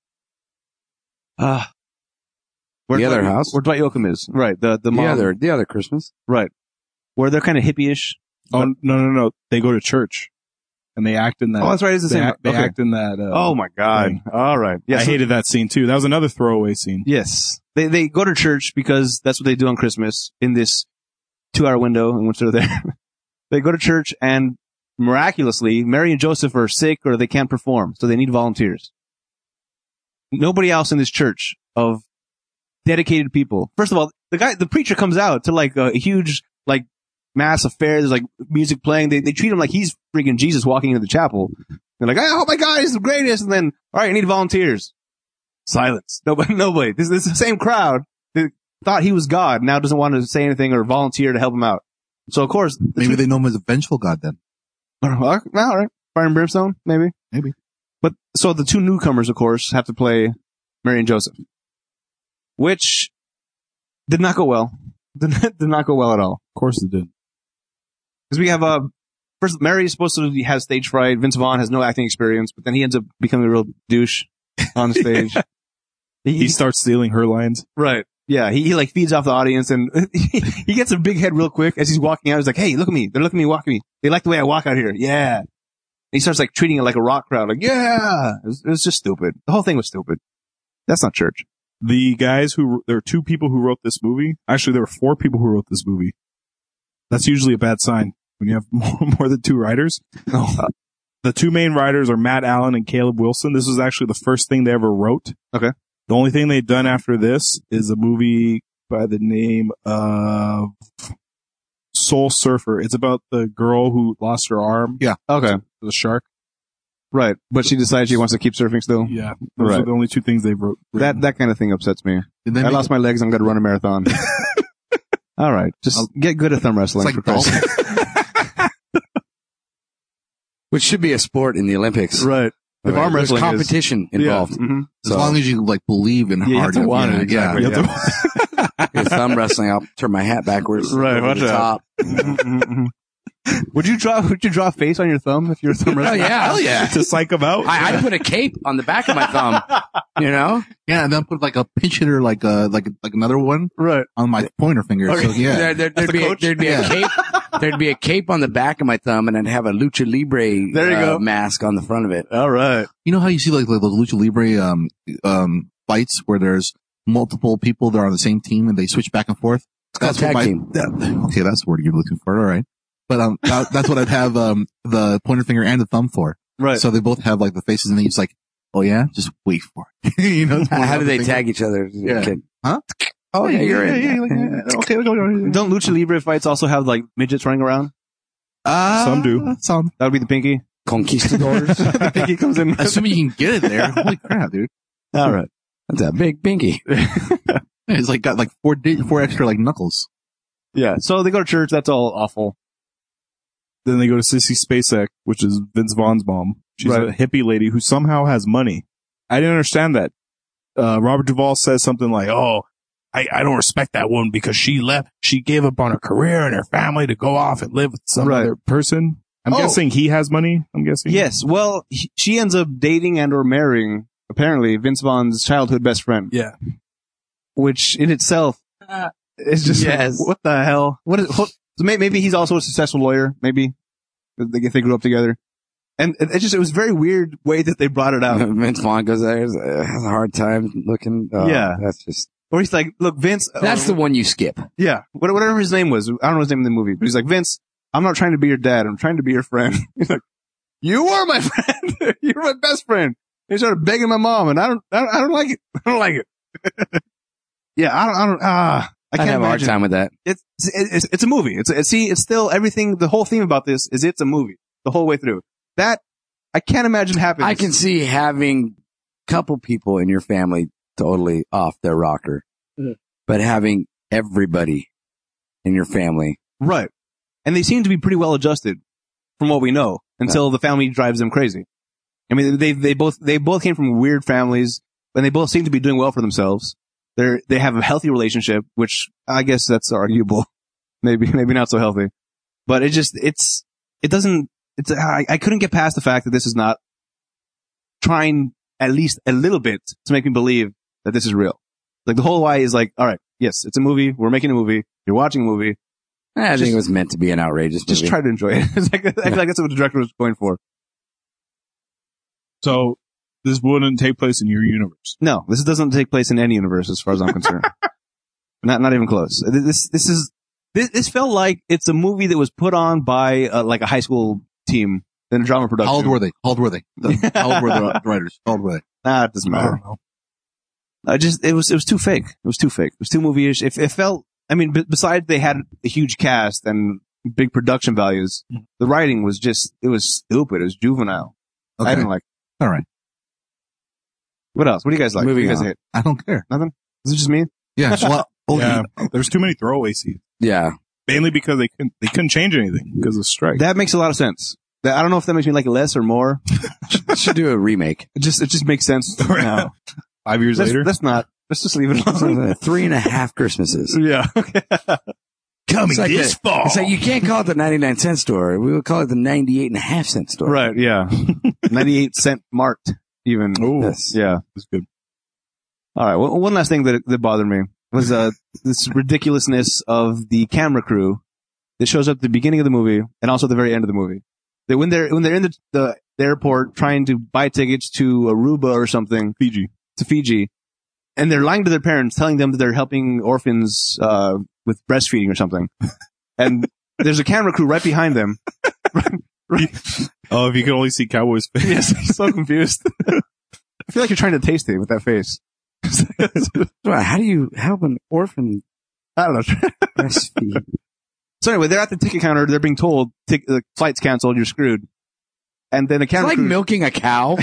Speaker 2: other house?
Speaker 3: Where Dwight Yoakam is. Right. The mom.
Speaker 2: The other Christmas.
Speaker 3: Right. Where they're kind of hippie-ish.
Speaker 1: Oh, no. They go to church. And they act in that.
Speaker 3: Oh, that's right. It's the same.
Speaker 1: They
Speaker 3: Okay.
Speaker 1: act in that.
Speaker 3: Oh my God.
Speaker 1: thing.
Speaker 3: All right. Yeah.
Speaker 1: I hated that scene too. That was another throwaway scene.
Speaker 3: Yes. They go to church because that's what they do on Christmas in this 2-hour window in which they're there. They go to church and miraculously, Mary and Joseph are sick or they can't perform. So they need volunteers. Nobody else in this church of dedicated people. First of all, the preacher comes out to like a huge, like, mass affair. There's like music playing. They treat him like he's freaking Jesus walking into the chapel. They're like, oh my God, he's the greatest. And then, all right, I need volunteers. Silence. Nobody. This is the same crowd that thought he was God. Now doesn't want to say anything or volunteer to help him out. So of course,
Speaker 4: Maybe they know him as a vengeful God then.
Speaker 3: all right. Fire and brimstone, maybe. But so the two newcomers, of course, have to play Mary and Joseph, which did not go well. Did not go well at all.
Speaker 1: Of course it did.
Speaker 3: Because we have first Mary is supposed to have stage fright. Vince Vaughn has no acting experience, but then he ends up becoming a real douche on the stage.
Speaker 1: He starts stealing her lines.
Speaker 3: Right. Yeah. He like feeds off the audience and he gets a big head real quick as he's walking out. He's like, hey, look at me. They're looking at me, walking me. They like the way I walk out here. Yeah. And he starts like treating it like a rock crowd. Like, yeah. It was just stupid. The whole thing was stupid. That's not church.
Speaker 1: The guys there are 2 people who wrote this movie. Actually, there were 4 people who wrote this movie. That's usually a bad sign when you have more than 2 writers.
Speaker 3: No.
Speaker 1: The 2 main writers are Matt Allen and Caleb Wilson. This was actually the first thing they ever wrote.
Speaker 3: Okay.
Speaker 1: The only thing they've done after this is a movie by the name of Soul Surfer. It's about the girl who lost her arm.
Speaker 4: Yeah.
Speaker 3: Okay.
Speaker 1: To the shark.
Speaker 3: Right. But she decides she wants to keep surfing still.
Speaker 1: Yeah. Those are the only 2 things they've wrote.
Speaker 3: That kind of thing upsets me. I lost my legs. I'm going to run a marathon. All right. Just get good at thumb wrestling.
Speaker 4: It's like
Speaker 3: for Christ's sake.
Speaker 2: Which should be a sport in the Olympics.
Speaker 3: Right. If arm
Speaker 2: There's
Speaker 3: wrestling
Speaker 2: competition involved.
Speaker 3: Yeah. Mm-hmm.
Speaker 4: As long as you like believe in
Speaker 3: you have
Speaker 4: hard.
Speaker 3: to want it.
Speaker 4: Yeah.
Speaker 3: Exactly.
Speaker 1: You have
Speaker 2: If thumb wrestling, I'll turn my hat backwards.
Speaker 3: Right,
Speaker 2: over
Speaker 3: watch
Speaker 2: the
Speaker 3: out.
Speaker 2: top.
Speaker 3: Would you draw a face on your thumb if you're a thumb wrestler?
Speaker 2: Oh, yeah.
Speaker 4: Hell yeah.
Speaker 1: to psych them out.
Speaker 2: I put a cape on the back of my thumb, you know?
Speaker 4: Yeah, and then put like a pinch hitter, like another one
Speaker 3: Right.
Speaker 4: on my pointer finger.
Speaker 3: Okay.
Speaker 4: So yeah.
Speaker 2: There'd be a cape. There'd be a cape on the back of my thumb and I'd have a Lucha Libre
Speaker 3: There you go.
Speaker 2: mask on the front of it.
Speaker 3: All right.
Speaker 4: You know how you see like the Lucha Libre fights where there's multiple people that are on the same team and they switch back and forth?
Speaker 2: It's called tag team.
Speaker 4: Okay, that's the word you're looking for. All right. But that's what I'd have the pointer finger and the thumb for.
Speaker 3: Right.
Speaker 4: So they both have like the faces and then he's like, oh yeah, just wait for it. You know?
Speaker 2: How do they tag each other?
Speaker 4: Yeah.
Speaker 2: Kid?
Speaker 4: Huh?
Speaker 2: Oh yeah, you're in.
Speaker 3: Okay. Don't Lucha Libre fights also have like midgets running around?
Speaker 1: Some do.
Speaker 4: Some.
Speaker 3: That would be the pinky.
Speaker 2: Conquistadors.
Speaker 3: The pinky comes in.
Speaker 4: Assuming you can get it there. Holy crap, dude.
Speaker 3: All right.
Speaker 2: That's a big pinky.
Speaker 4: It's like got like four extra like knuckles.
Speaker 3: Yeah. So they go to church. That's all awful.
Speaker 1: Then they go to Sissy Spacek, which is Vince Vaughn's mom. She's
Speaker 3: Right.
Speaker 1: a hippie lady who somehow has money. I didn't understand that. Robert Duvall says something like, oh, I don't respect that woman because she gave up on her career and her family to go off and live with some
Speaker 3: Right.
Speaker 1: other person. I'm
Speaker 3: Oh.
Speaker 1: guessing he has money. I'm guessing.
Speaker 3: Yes. Well, she ends up dating and or marrying, apparently, Vince Vaughn's childhood best friend.
Speaker 1: Yeah.
Speaker 3: Which in itself is just
Speaker 2: Yes.
Speaker 3: what the hell? So maybe he's also a successful lawyer. Maybe if they grew up together, and it was a very weird way that they brought it out.
Speaker 2: Vince Vaughn goes there, has a hard time looking.
Speaker 3: Yeah.
Speaker 2: That's just,
Speaker 3: Or he's like, look, Vince.
Speaker 2: that's the one you skip.
Speaker 3: Yeah, whatever his name was. I don't know his name in the movie, but he's like, Vince, I'm not trying to be your dad. I'm trying to be your friend. He's like, you are my friend. You're my best friend. He started begging my mom, and I don't like it. I don't like it. Yeah, I
Speaker 2: I
Speaker 3: can't
Speaker 2: have a hard
Speaker 3: imagine.
Speaker 2: time with that.
Speaker 3: It's a movie. It's still everything. The whole theme about this is it's a movie the whole way through. That I can't imagine happening.
Speaker 2: I can see having a couple people in your family totally off their rocker, but having everybody in your family.
Speaker 3: Right. And they seem to be pretty well adjusted from what we know until the family drives them crazy. I mean, they both came from weird families and they both seem to be doing well for themselves. They have a healthy relationship, which I guess that's arguable. Maybe not so healthy. But I couldn't get past the fact that this is not trying at least a little bit to make me believe that this is real. Like the whole why is like, all right, yes, it's a movie. We're making a movie. You're watching a movie.
Speaker 2: I think it was meant to be an outrageous movie.
Speaker 3: Just try to enjoy it. It's like, I feel like that's what the director was going for.
Speaker 1: So this wouldn't take place in your universe.
Speaker 3: No, this doesn't take place in any universe as far as I'm concerned. Not even close. This felt like it's a movie that was put on by like a high school team in a drama production.
Speaker 4: How old were they? How old were the writers? How old were they?
Speaker 3: Nah, it doesn't matter. It was too fake. It was too fake. It was too movie-ish. It felt, I mean, besides they had a huge cast and big production values, the writing was it was stupid. It was juvenile.
Speaker 4: Okay.
Speaker 3: I didn't like it.
Speaker 4: All right.
Speaker 3: What else? What do you guys like? What do you guys hate?
Speaker 4: I don't care.
Speaker 3: Nothing? Is it just me?
Speaker 4: Yeah. Well,
Speaker 1: Yeah, there's too many throwaway scenes.
Speaker 2: Yeah.
Speaker 1: Mainly because they couldn't change anything because of strike.
Speaker 3: That makes a lot of sense. I don't know if that makes me like it less or more.
Speaker 2: Should do a remake.
Speaker 3: It just makes sense now.
Speaker 1: 5 years later.
Speaker 3: Let's just leave it alone.
Speaker 2: 3.5 Christmases.
Speaker 3: Yeah. Okay.
Speaker 1: Coming
Speaker 2: like
Speaker 1: this fall.
Speaker 2: It's like you can't call it the 99-cent store. We would call it the 98.5-cent store.
Speaker 3: Right. Yeah. 98-cent marked even.
Speaker 1: Oh,
Speaker 2: Yes.
Speaker 3: Yeah.
Speaker 1: that's good.
Speaker 3: All right. Well, one last thing that bothered me was this ridiculousness of the camera crew that shows up at the beginning of the movie and also at the very end of the movie. That when they're in the airport trying to buy tickets to Aruba or something, Fiji, and they're lying to their parents, telling them that they're helping orphans with breastfeeding or something, and there's a camera crew right behind them.
Speaker 1: Oh, if you could only see Cowboy's face.
Speaker 3: Yes, he's so confused. I feel like you're trying to taste it with that face.
Speaker 2: How do you help an orphan
Speaker 3: I don't know.
Speaker 2: breastfeed?
Speaker 3: So anyway, they're at the ticket counter. They're being told the flight's canceled. You're screwed. And then the
Speaker 2: It's
Speaker 3: camera
Speaker 2: like
Speaker 3: crew,
Speaker 2: milking a cow.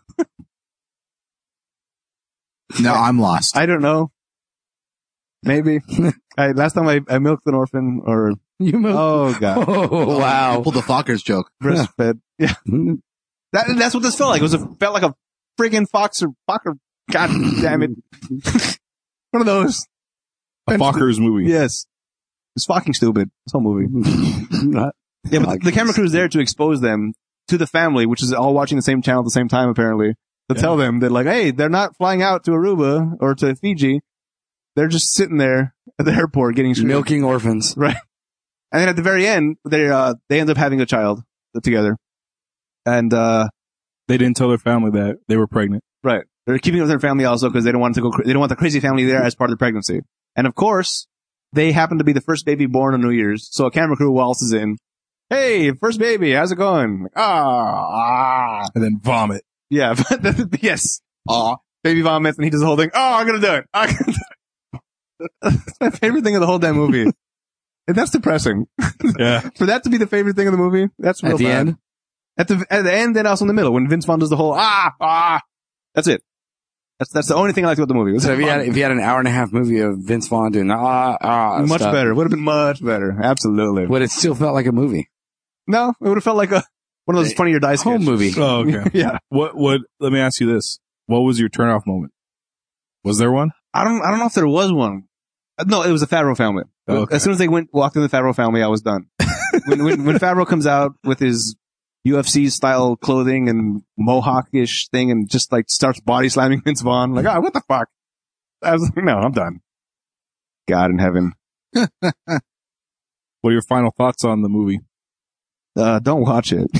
Speaker 4: now I'm lost.
Speaker 3: I don't know. Maybe. Last time I milked an orphan or,
Speaker 2: You milk.
Speaker 3: oh God,
Speaker 2: Oh,
Speaker 4: You
Speaker 2: wow.
Speaker 4: pulled the Fockers joke.
Speaker 3: breastfed. Yeah. That's what this felt like. Felt like a friggin' Fokker. God damn it. One of those.
Speaker 1: A Fockers movie.
Speaker 3: Yes. It's fucking stupid. This whole movie. Yeah, but the camera crew is there to expose them to the family, which is all watching the same channel at the same time, apparently, to tell them that, like, hey, they're not flying out to Aruba or to Fiji. They're just sitting there at the airport getting screwed.
Speaker 2: Milking orphans.
Speaker 3: Right. And then at the very end, they end up having a child together. And,
Speaker 1: They didn't tell their family that they were pregnant.
Speaker 3: right. They're keeping it with their family also because they don't want the crazy family there as part of the pregnancy. And of course, they happen to be the first baby born on New Year's. So a camera crew waltzes in. Hey, first baby, how's it going?
Speaker 1: And then vomit.
Speaker 3: Yeah, but yes. Baby vomits and he does the whole thing. Oh, I'm gonna do it. That's my favorite thing of the whole damn movie. And that's depressing.
Speaker 1: Yeah.
Speaker 3: For that to be the favorite thing of the movie, that's real
Speaker 2: At the
Speaker 3: bad.
Speaker 2: end?
Speaker 3: At the end and also in the middle when Vince Vaughn does the whole, that's it. That's the only thing I liked about the movie.
Speaker 2: So if you had an hour-and-a-half movie of Vince Vaughn doing
Speaker 3: much
Speaker 2: stuff,
Speaker 3: better. Would have been much better. Absolutely.
Speaker 2: would it still felt like a movie?
Speaker 3: No, it would have felt like one of those funny or die
Speaker 2: Home
Speaker 3: sketches.
Speaker 2: movie.
Speaker 1: Oh, okay.
Speaker 3: Yeah.
Speaker 1: Let me ask you this. What was your turnoff moment? Was there one?
Speaker 3: I don't know if there was one. No, it was the Favreau family.
Speaker 1: Okay.
Speaker 3: As soon as they walked in the Favreau family, I was done. when Favreau comes out with his UFC style clothing and mohawk-ish thing and just like starts body slamming Vince Vaughn, like, what the fuck? I was like, no, I'm done. God in heaven.
Speaker 1: What are your final thoughts on the movie?
Speaker 3: Don't watch it.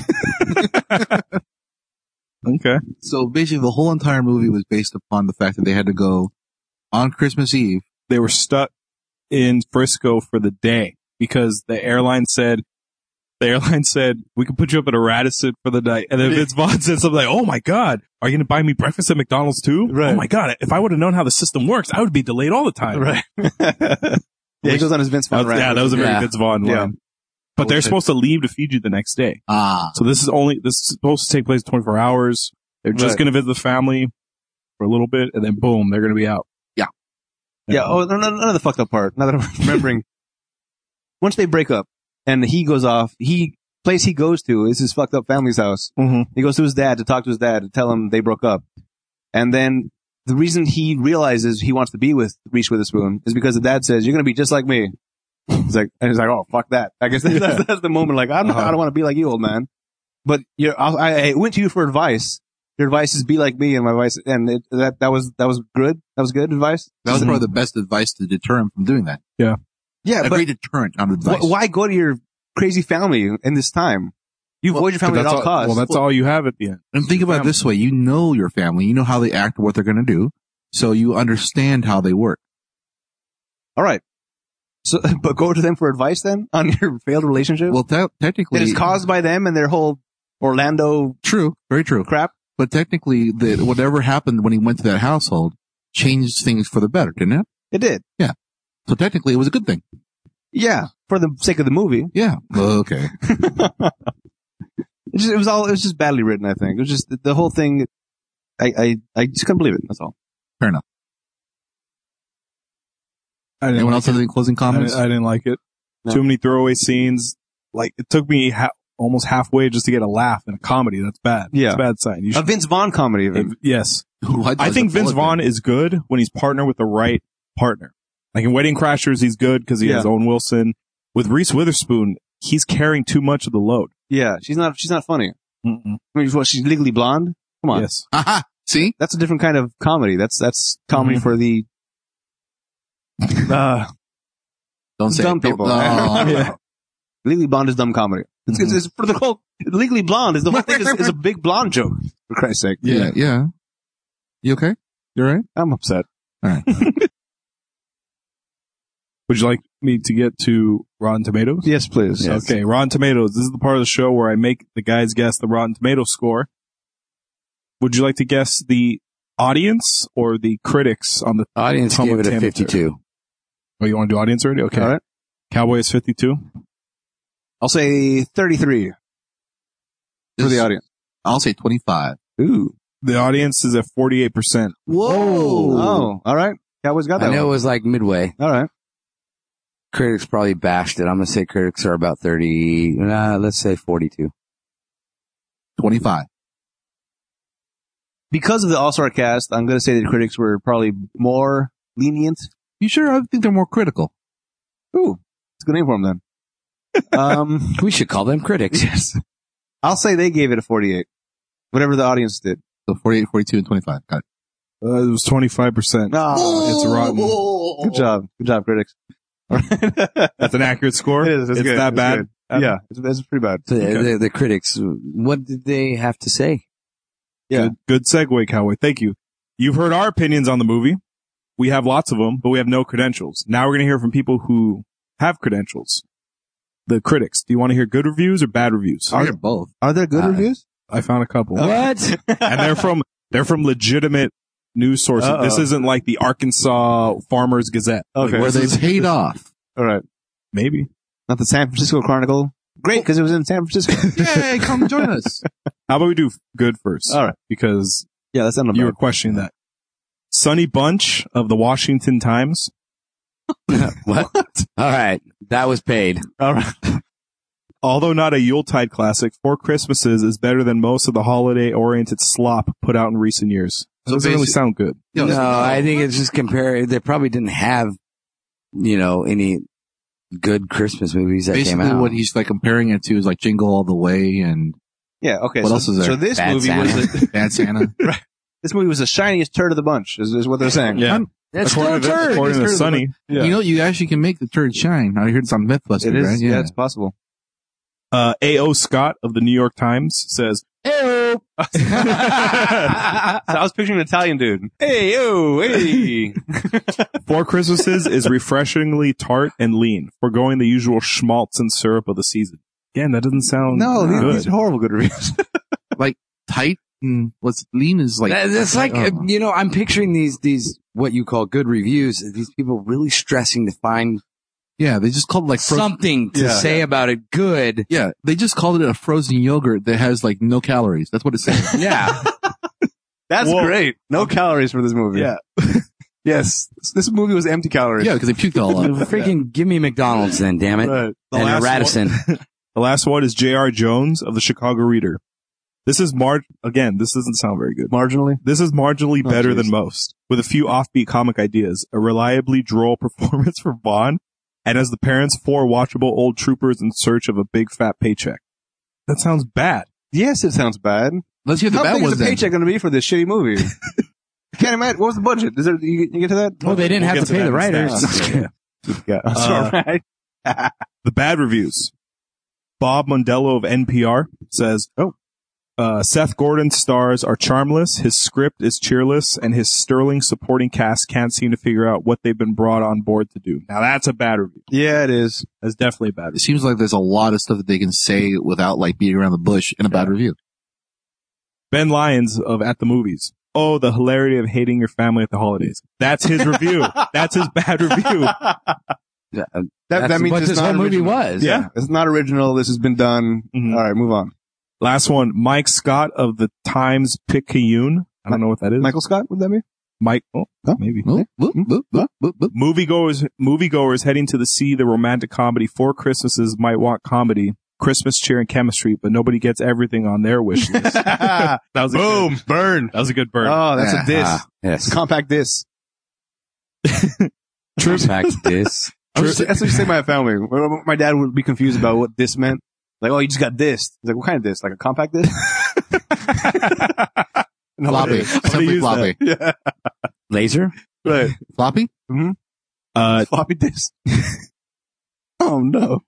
Speaker 1: Okay.
Speaker 4: So basically the whole entire movie was based upon the fact that they had to go on Christmas Eve.
Speaker 1: They were stuck in Frisco for the day because the airline said, we can put you up at a Radisson for the night. And then Vince Vaughn said something like, oh my God, are you going to buy me breakfast at McDonald's too?
Speaker 3: Right.
Speaker 1: Oh my God, if I would have known how the system works, I would be delayed all the time.
Speaker 3: Right. Yeah, he goes on his Vince Vaughn rant.
Speaker 1: Yeah, that was a very
Speaker 2: Yeah.
Speaker 1: Vince Vaughn
Speaker 3: Yeah.
Speaker 1: line. But they're supposed to leave to Fiji the next day. So this is supposed to take place in 24 hours. They're just
Speaker 3: Right.
Speaker 1: going to visit the family for a little bit and then boom, they're going to be out.
Speaker 3: Yeah. Oh, none of the fucked up part. Now that I'm remembering. Once they break up and he goes off, place he goes to is his fucked up family's house.
Speaker 1: Mm-hmm.
Speaker 3: He goes to his dad to talk to his dad to tell him they broke up. And then the reason he realizes he wants to be with Reese Witherspoon is because the dad says, "You're going to be just like me." He's like, "Oh, fuck that." I guess that's the moment. Like, I don't want to be like you, old man. But I went to you for advice. Your advice is be like me, and my advice, and that was good. That was good advice.
Speaker 4: That was probably the best advice to deter him from doing that.
Speaker 3: Yeah,
Speaker 4: a great deterrent on advice.
Speaker 3: Why go to your crazy family in this time? You avoid your family at all costs.
Speaker 1: Well, that's all you have at the end.
Speaker 4: And think about it this way. You know your family. You know how they act, what they're going to do. So you understand how they work.
Speaker 3: All right. So, but go to them for advice then on your failed relationship?
Speaker 4: Well, technically.
Speaker 3: It is caused by them and their whole Orlando.
Speaker 4: True. Very true.
Speaker 3: Crap.
Speaker 4: But technically, whatever happened when he went to that household changed things for the better, didn't it?
Speaker 3: It did.
Speaker 4: Yeah. So technically, it was a good thing.
Speaker 3: Yeah. For the sake of the movie.
Speaker 4: Yeah. Okay.
Speaker 3: It was just badly written, I think. It was just the whole thing. I just couldn't believe it. That's all.
Speaker 4: Fair enough. Anyone else have any closing comments?
Speaker 1: I didn't like it. No. Too many throwaway scenes. Like, it took me almost halfway just to get a laugh in a comedy. That's bad.
Speaker 3: Yeah.
Speaker 1: It's a bad sign.
Speaker 3: A Vince Vaughn comedy, even.
Speaker 1: Yes. I think Vince Vaughn is good when he's partnered with the right partner. Like in Wedding Crashers, he's good because he has Owen Wilson. With Reese Witherspoon, he's carrying too much of the load.
Speaker 3: Yeah, she's not funny.
Speaker 1: Mm-mm.
Speaker 3: I mean, what, she's Legally Blonde? Come on.
Speaker 1: Yes.
Speaker 3: See? That's a different kind of comedy. That's comedy for the
Speaker 4: don't say
Speaker 3: dumb people.
Speaker 1: Yeah.
Speaker 3: Legally Blonde is dumb comedy. It's for the whole Legally Blonde is the whole thing is a big blonde joke, for Christ's sake.
Speaker 4: Yeah. You okay? You all right?
Speaker 3: I'm upset.
Speaker 4: All right.
Speaker 1: Would you like me to get to Rotten Tomatoes?
Speaker 3: Yes, please.
Speaker 1: Yes. Okay, Rotten Tomatoes. This is the part of the show where I make the guys guess the Rotten Tomatoes score. Would you like to guess the audience or the critics on the
Speaker 2: audience? Gave it a 52.
Speaker 1: Oh, you want to do audience already? Okay.
Speaker 3: All right.
Speaker 1: Cowboy is 52.
Speaker 3: I'll say 33 for the audience.
Speaker 4: I'll say 25.
Speaker 3: Ooh.
Speaker 1: The audience is at 48%.
Speaker 2: Whoa.
Speaker 3: Oh, all right. Cowboys got that.
Speaker 2: I know it was like midway.
Speaker 3: All right.
Speaker 2: Critics probably bashed it. I'm going to say critics are about 30. Let's say 42.
Speaker 4: 25.
Speaker 3: Because of the All-Star cast, I'm going to say the critics were probably more lenient.
Speaker 4: You sure? I think they're more critical.
Speaker 3: Ooh. It's a good name for them then.
Speaker 2: We should call them critics.
Speaker 3: Yes. I'll say they gave it a 48. Whatever the audience did.
Speaker 4: So 48, 42, and 25. Got it.
Speaker 1: It was 25%.
Speaker 3: Oh,
Speaker 1: it's rotten.
Speaker 3: Good job. Good job, critics.
Speaker 1: That's an accurate score?
Speaker 3: It is. It's good.
Speaker 1: that bad?
Speaker 3: Yeah. It's pretty bad.
Speaker 2: So the critics, what did they have to say?
Speaker 3: Yeah.
Speaker 1: Good segue, Cowboy. Thank you. You've heard our opinions on the movie. We have lots of them, but we have no credentials. Now we're going to hear from people who have credentials. The critics. Do you want to hear good reviews or bad reviews?
Speaker 4: I hear both.
Speaker 3: Are there good reviews?
Speaker 1: I found a couple.
Speaker 2: What?
Speaker 1: And they're from legitimate news sources.
Speaker 3: Uh-oh.
Speaker 1: This isn't like the Arkansas Farmers Gazette.
Speaker 3: Okay.
Speaker 4: Where they paid off.
Speaker 3: All right.
Speaker 1: Maybe.
Speaker 3: Not the San Francisco Chronicle. Great, because it was in San Francisco.
Speaker 4: Yay, come join us.
Speaker 1: How about we do good first?
Speaker 3: All right.
Speaker 1: Because
Speaker 3: Yeah, that's not
Speaker 1: you were questioning that. Sonny Bunch of the Washington Times.
Speaker 2: What? All right. That was paid.
Speaker 3: All right.
Speaker 1: Although not a Yuletide classic, Four Christmases is better than most of the holiday-oriented slop put out in recent years.
Speaker 4: So
Speaker 1: Doesn't really sound good.
Speaker 2: No, I think it's just they probably didn't have, any good Christmas movies that
Speaker 4: basically
Speaker 2: came out.
Speaker 4: what he's like comparing it to is like Jingle All the Way and
Speaker 3: Yeah, okay.
Speaker 4: What else is there?
Speaker 3: So this
Speaker 2: Bad
Speaker 3: movie
Speaker 2: Santa.
Speaker 3: was
Speaker 4: Bad Santa.
Speaker 3: right. This movie was the shiniest turd of the bunch, is what they're saying.
Speaker 1: Yeah.
Speaker 2: That's still a turd.
Speaker 1: According to Sonny.
Speaker 3: Yeah.
Speaker 4: You know, you actually can make the turd shine. I heard it's on Mythbusters,
Speaker 3: It is.
Speaker 4: right?
Speaker 3: Yeah, it's possible.
Speaker 1: A.O. Scott of the New York Times says,
Speaker 3: So I was picturing an Italian dude. Hey, yo, hey.
Speaker 1: Four Christmases is refreshingly tart and lean, foregoing the usual schmaltz and syrup of the season. Again, that doesn't sound
Speaker 3: No,
Speaker 1: good.
Speaker 3: these are horrible good reviews.
Speaker 4: Like tight and what's lean is like.
Speaker 2: That's like, I'm picturing these, what you call good reviews, these people really stressing to find
Speaker 4: yeah, they just called it like
Speaker 2: something to say about it good.
Speaker 4: Yeah, they just called it a frozen yogurt that has like no calories. That's what it's saying.
Speaker 2: Yeah.
Speaker 3: That's great. No calories for this movie.
Speaker 1: Yeah.
Speaker 3: Yes. This movie was empty calories.
Speaker 4: Yeah, because they puked all up.
Speaker 2: Freaking give me McDonald's then, damn it.
Speaker 3: Right.
Speaker 2: And a Radisson.
Speaker 1: The last one is J.R. Jones of the Chicago Reader. This is again, this doesn't sound very good.
Speaker 3: Marginally.
Speaker 1: This is marginally better
Speaker 3: geez.
Speaker 1: than most, with a few offbeat comic ideas, a reliably droll performance from Vaughn, and as the parents, 4 watchable old troopers in search of a big fat paycheck. That sounds bad.
Speaker 3: Yes, it sounds bad.
Speaker 4: Let's hear the
Speaker 3: How
Speaker 4: bad
Speaker 3: big
Speaker 4: ones
Speaker 3: is the
Speaker 4: then.
Speaker 3: paycheck going to be for this shitty movie? I can't imagine. What was the budget? Is there, you get to that?
Speaker 2: Well, they didn't
Speaker 1: We'll
Speaker 2: have
Speaker 1: get
Speaker 2: to pay
Speaker 1: that
Speaker 2: the
Speaker 1: in
Speaker 2: writers.
Speaker 1: stats.
Speaker 3: Yeah. That's all right.
Speaker 1: The bad reviews. Bob Mondello of NPR says, Seth Gordon's stars are charmless, his script is cheerless, and his sterling supporting cast can't seem to figure out what they've been brought on board to do. Now that's a bad review.
Speaker 3: Yeah, it is.
Speaker 1: That's definitely a bad
Speaker 4: It
Speaker 1: review.
Speaker 4: seems like there's a lot of stuff that they can say without like beating around the bush in a bad review.
Speaker 1: Ben Lyons of At the Movies. Oh, the hilarity of hating your family at the holidays. That's his review. That's his bad review.
Speaker 3: That means
Speaker 2: what
Speaker 3: it's
Speaker 2: this
Speaker 3: not
Speaker 2: whole movie
Speaker 3: original.
Speaker 2: was.
Speaker 3: Yeah. It's not original. This has been done.
Speaker 1: Mhm.
Speaker 3: All right, move on.
Speaker 1: Last one, Mike Scott of the Times-Picayune. I don't know what that is.
Speaker 3: Michael Scott, would that be?
Speaker 1: Mike,
Speaker 3: Huh?
Speaker 1: maybe.
Speaker 4: Whoop, whoop, whoop, whoop, whoop, whoop.
Speaker 1: Moviegoers heading to see the romantic comedy Four Christmases might want comedy, Christmas cheer and chemistry, but nobody gets everything on their wish list. That was a
Speaker 3: Boom,
Speaker 1: good,
Speaker 3: burn.
Speaker 1: that was a good burn.
Speaker 3: Oh, that's a diss.
Speaker 2: Yes.
Speaker 3: Compact diss.
Speaker 2: Compact disc.
Speaker 3: That's what you say to my family. My dad would be confused about what this meant. Like, oh, you just got dissed. He's like, what kind of diss? Like a compact disc? No,
Speaker 4: Floppy.
Speaker 3: it is.
Speaker 4: Simply
Speaker 1: use
Speaker 4: floppy.
Speaker 3: Yeah.
Speaker 2: Laser?
Speaker 3: Right.
Speaker 4: Floppy?
Speaker 3: Floppy disk. Oh, no.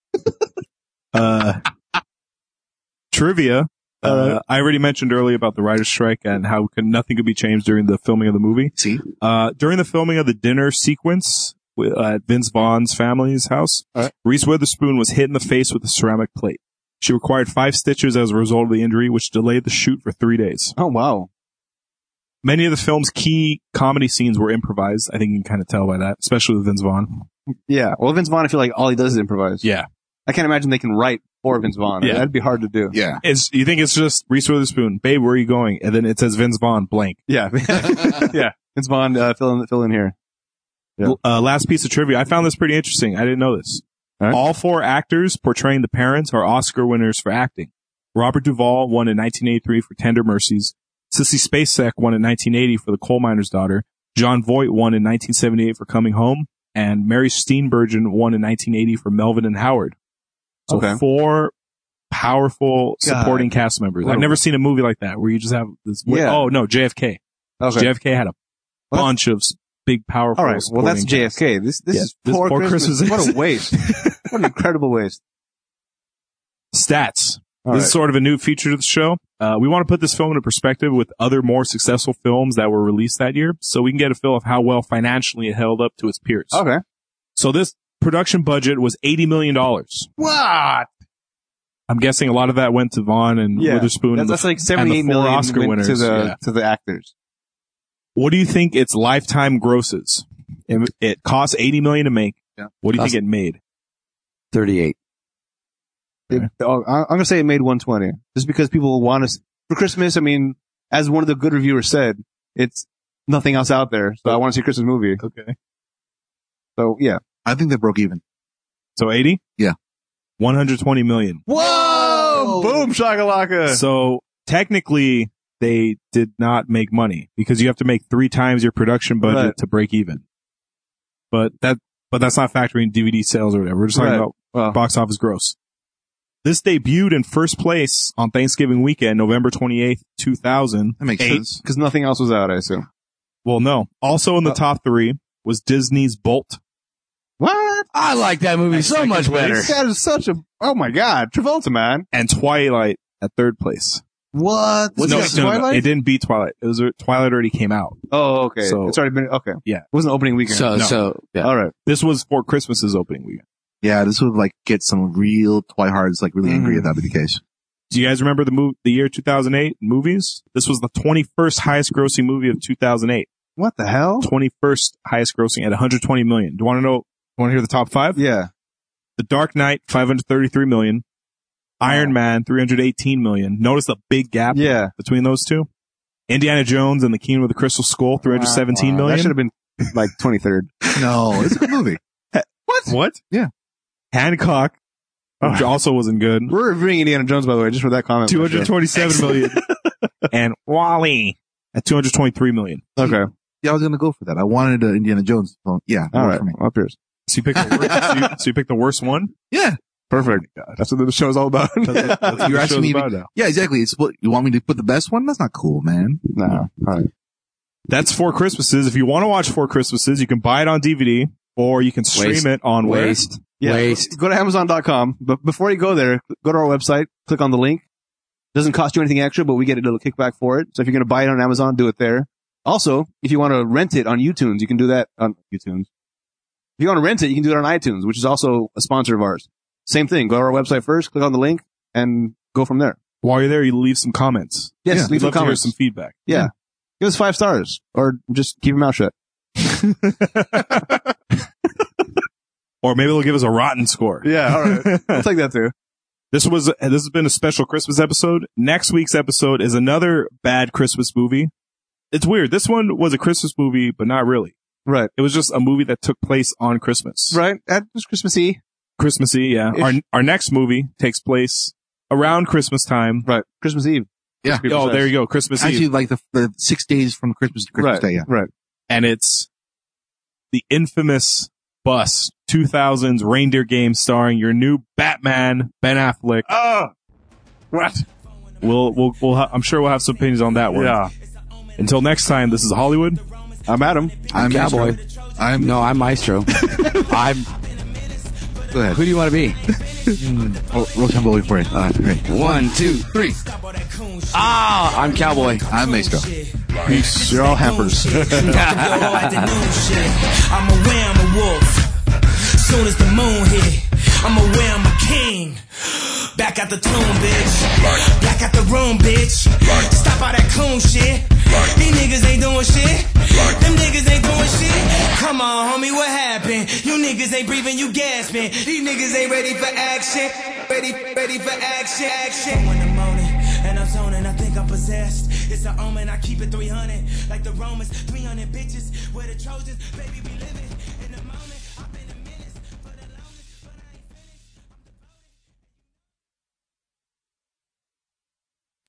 Speaker 1: Trivia. I already mentioned earlier about the writer's strike and how nothing could be changed during the filming of the movie.
Speaker 4: See?
Speaker 1: During the filming of the dinner sequence at Vince Vaughn's family's house, Reese Witherspoon was hit in the face with a ceramic plate. She required 5 stitches as a result of the injury, which delayed the shoot for 3 days.
Speaker 3: Oh, wow.
Speaker 1: Many of the film's key comedy scenes were improvised. I think you can kind of tell by that, especially with Vince Vaughn.
Speaker 3: Yeah. Well, Vince Vaughn, I feel like all he does is improvise.
Speaker 1: Yeah.
Speaker 3: I can't imagine they can write for Vince Vaughn.
Speaker 1: Yeah.
Speaker 3: That'd be hard to do.
Speaker 4: Yeah.
Speaker 1: You think it's just Reese Witherspoon, babe, where are you going? And then it says Vince Vaughn, blank.
Speaker 3: Yeah. Yeah. Vince Vaughn, fill in here. Yeah.
Speaker 1: Last piece of trivia. I found this pretty interesting. I didn't know this.
Speaker 3: All right.
Speaker 1: All 4 actors portraying the parents are Oscar winners for acting. Robert Duvall won in 1983 for Tender Mercies. Sissy Spacek won in 1980 for The Coal Miner's Daughter. John Voight won in 1978 for Coming Home. And Mary Steenburgen won in 1980 for Melvin and Howard. So
Speaker 3: Okay.
Speaker 1: 4 powerful supporting cast members.
Speaker 3: What
Speaker 1: I've
Speaker 3: a-
Speaker 1: never seen a movie like that where you just have this.
Speaker 3: Yeah.
Speaker 1: Oh, no, JFK.
Speaker 3: Okay.
Speaker 1: JFK had a
Speaker 3: What?
Speaker 1: bunch of big, powerful.
Speaker 3: All right. Well, that's
Speaker 1: supporting cast.
Speaker 3: JFK. This
Speaker 1: Yeah,
Speaker 3: is
Speaker 1: this
Speaker 3: poor
Speaker 1: Four
Speaker 3: Christmas.
Speaker 1: Christmases.
Speaker 3: What a waste. What an incredible waste.
Speaker 1: Stats.
Speaker 3: All
Speaker 1: This
Speaker 3: right.
Speaker 1: is sort of a new feature to the show. We want to put this film into perspective with other more successful films that were released that year, so we can get a feel of how well financially it held up to its peers.
Speaker 3: Okay.
Speaker 1: So this production budget was $80 million.
Speaker 3: What?
Speaker 1: I'm guessing a lot of that went to Vaughn and
Speaker 3: Yeah.
Speaker 1: Witherspoon.
Speaker 3: That's like
Speaker 1: and
Speaker 3: 78
Speaker 1: the 4
Speaker 3: million
Speaker 1: Oscar
Speaker 3: went
Speaker 1: winners.
Speaker 3: to the
Speaker 1: Yeah.
Speaker 3: to the actors.
Speaker 1: What do you think its lifetime grosses? It cost $80 million to make.
Speaker 4: Yeah.
Speaker 1: What do you think it made?
Speaker 2: 38.
Speaker 3: I'm gonna say it made 120, just because people want us for Christmas. I mean, as one of the good reviewers said, it's nothing else out there, so I want to see a Christmas movie.
Speaker 1: Okay.
Speaker 3: So yeah.
Speaker 4: I think they broke even.
Speaker 1: So 80?
Speaker 4: Yeah.
Speaker 1: 120 million.
Speaker 3: Whoa! Boom shakalaka.
Speaker 1: So technically they did not make money because you have to make 3 times your production budget
Speaker 3: Right.
Speaker 1: to break even. But that's not factoring DVD sales or whatever. We're just talking
Speaker 3: Right.
Speaker 1: about
Speaker 3: Well,
Speaker 1: box office gross. This debuted in first place on Thanksgiving weekend, November 28th, 2000.
Speaker 4: That makes sense.
Speaker 3: because nothing else was out, I assume.
Speaker 1: Well, no. Also in the top 3 was Disney's Bolt.
Speaker 3: What?
Speaker 2: I like that movie so
Speaker 1: second
Speaker 2: much better.
Speaker 1: place.
Speaker 3: That is such a. Oh my God, Travolta, man.
Speaker 1: And Twilight at third place.
Speaker 3: What?
Speaker 1: No, it didn't beat Twilight. It was Twilight already came out.
Speaker 3: Oh, okay.
Speaker 1: So-
Speaker 3: It's already been okay.
Speaker 1: Yeah.
Speaker 3: It wasn't opening weekend.
Speaker 2: Yeah.
Speaker 3: All right.
Speaker 1: This was for Christmas's opening weekend.
Speaker 4: Yeah, this would like get some real twihards like really angry if that would be the case.
Speaker 1: Do you guys remember the year 2008 movies? This was the 21st highest grossing movie of 2008.
Speaker 3: What the hell?
Speaker 1: 21st highest grossing at 120 million. Do you want to know? Want to hear the top 5?
Speaker 3: Yeah.
Speaker 1: The Dark Knight, 533 million. Iron Man, 318 million. Notice the big gap
Speaker 3: Yeah.
Speaker 1: between those two. Indiana Jones and the Kingdom of the Crystal Skull, 317
Speaker 3: Wow.
Speaker 1: million.
Speaker 3: That should have been like 23rd.
Speaker 4: No, it's a good movie.
Speaker 1: What?
Speaker 4: Yeah.
Speaker 1: Hancock, which also wasn't good.
Speaker 3: We're reviewing Indiana Jones, by the way, just for that comment.
Speaker 1: 227 million. And Wall-E at 223 million.
Speaker 3: Okay.
Speaker 4: Yeah, I was gonna go for that. I wanted Indiana Jones. So yeah,
Speaker 3: All right.
Speaker 4: for me.
Speaker 3: Up yours.
Speaker 1: So you picked the worst, so you picked the worst one?
Speaker 4: Yeah,
Speaker 3: Perfect. That's what the show's all about.
Speaker 1: That's what
Speaker 4: You're
Speaker 1: the
Speaker 4: asking
Speaker 1: show's
Speaker 4: me.
Speaker 1: about now.
Speaker 4: Yeah, exactly. It's what you want me to put the best one. That's not cool, man.
Speaker 3: No. All right.
Speaker 1: That's Four Christmases. If you want to watch Four Christmases, you can buy it on DVD or you can stream
Speaker 2: Waste.
Speaker 1: it on where?
Speaker 2: Waste.
Speaker 3: Yeah.
Speaker 2: Waste.
Speaker 3: Go to Amazon.com. But before you go there, go to our website, click on the link. Doesn't cost you anything extra, but we get a little kickback for it. So if you're going to buy it on Amazon, do it there. Also, if you want to rent it on iTunes, you can do that on iTunes. If you want to rent it, you can do it on iTunes, which is also a sponsor of ours. Same thing. Go to our website first, click on the link, and go from there.
Speaker 1: While you're there, you leave some comments.
Speaker 3: Yes,
Speaker 4: Yeah,
Speaker 3: leave
Speaker 1: We'd
Speaker 3: some
Speaker 1: love to hear
Speaker 3: comments.
Speaker 1: some feedback.
Speaker 3: Yeah. Give us 5 stars, or just keep your mouth shut.
Speaker 1: Or maybe they'll give us a rotten score.
Speaker 3: Yeah, all right. I'll take that too.
Speaker 1: This has been a special Christmas episode. Next week's episode is another bad Christmas movie. It's weird. This one was a Christmas movie, but not really.
Speaker 3: Right.
Speaker 1: It was just a movie that took place on Christmas.
Speaker 3: Right. At Christmasy.
Speaker 1: Christmassy, yeah. Our next movie takes place around Christmas time.
Speaker 3: Right. Christmas Eve.
Speaker 4: Yeah.
Speaker 1: Oh, there you go. Christmas
Speaker 4: Actually,
Speaker 1: Eve.
Speaker 4: like the 6 days from Christmas to Christmas
Speaker 3: Right.
Speaker 4: Day. Yeah.
Speaker 3: Right.
Speaker 1: And it's the infamous Bust 2000s reindeer game starring your new Batman, Ben Affleck.
Speaker 3: Oh! What?
Speaker 1: I'm sure we'll have some opinions on that one.
Speaker 3: Yeah.
Speaker 1: Until next time, this is Hollywood.
Speaker 3: I'm Adam.
Speaker 2: I'm Cowboy.
Speaker 4: I'm
Speaker 2: I'm Maestro. I'm.
Speaker 4: Go ahead.
Speaker 2: Who do you want to be?
Speaker 4: Rochambeau for it. Great.
Speaker 2: 1, 2, 3. I'm Cowboy.
Speaker 4: I'm Maestro.
Speaker 3: Peace. You're all hampers.
Speaker 5: I'ma wear I'm a wolf. Soon as the moon hit, I'ma wear I'm a king. Back out the tomb, bitch. Back out the room, bitch. Stop all that coon shit. These niggas ain't doing shit. Them niggas ain't doing shit. Come on, homie, what happened? You niggas ain't breathing, you gasping. These niggas ain't ready for action. Ready for action. In the morning, and I'm zoning, I think I'm possessed. It's an omen, I keep it 300. Like the Romans, 300 bitches. Where the Trojans, baby, we living.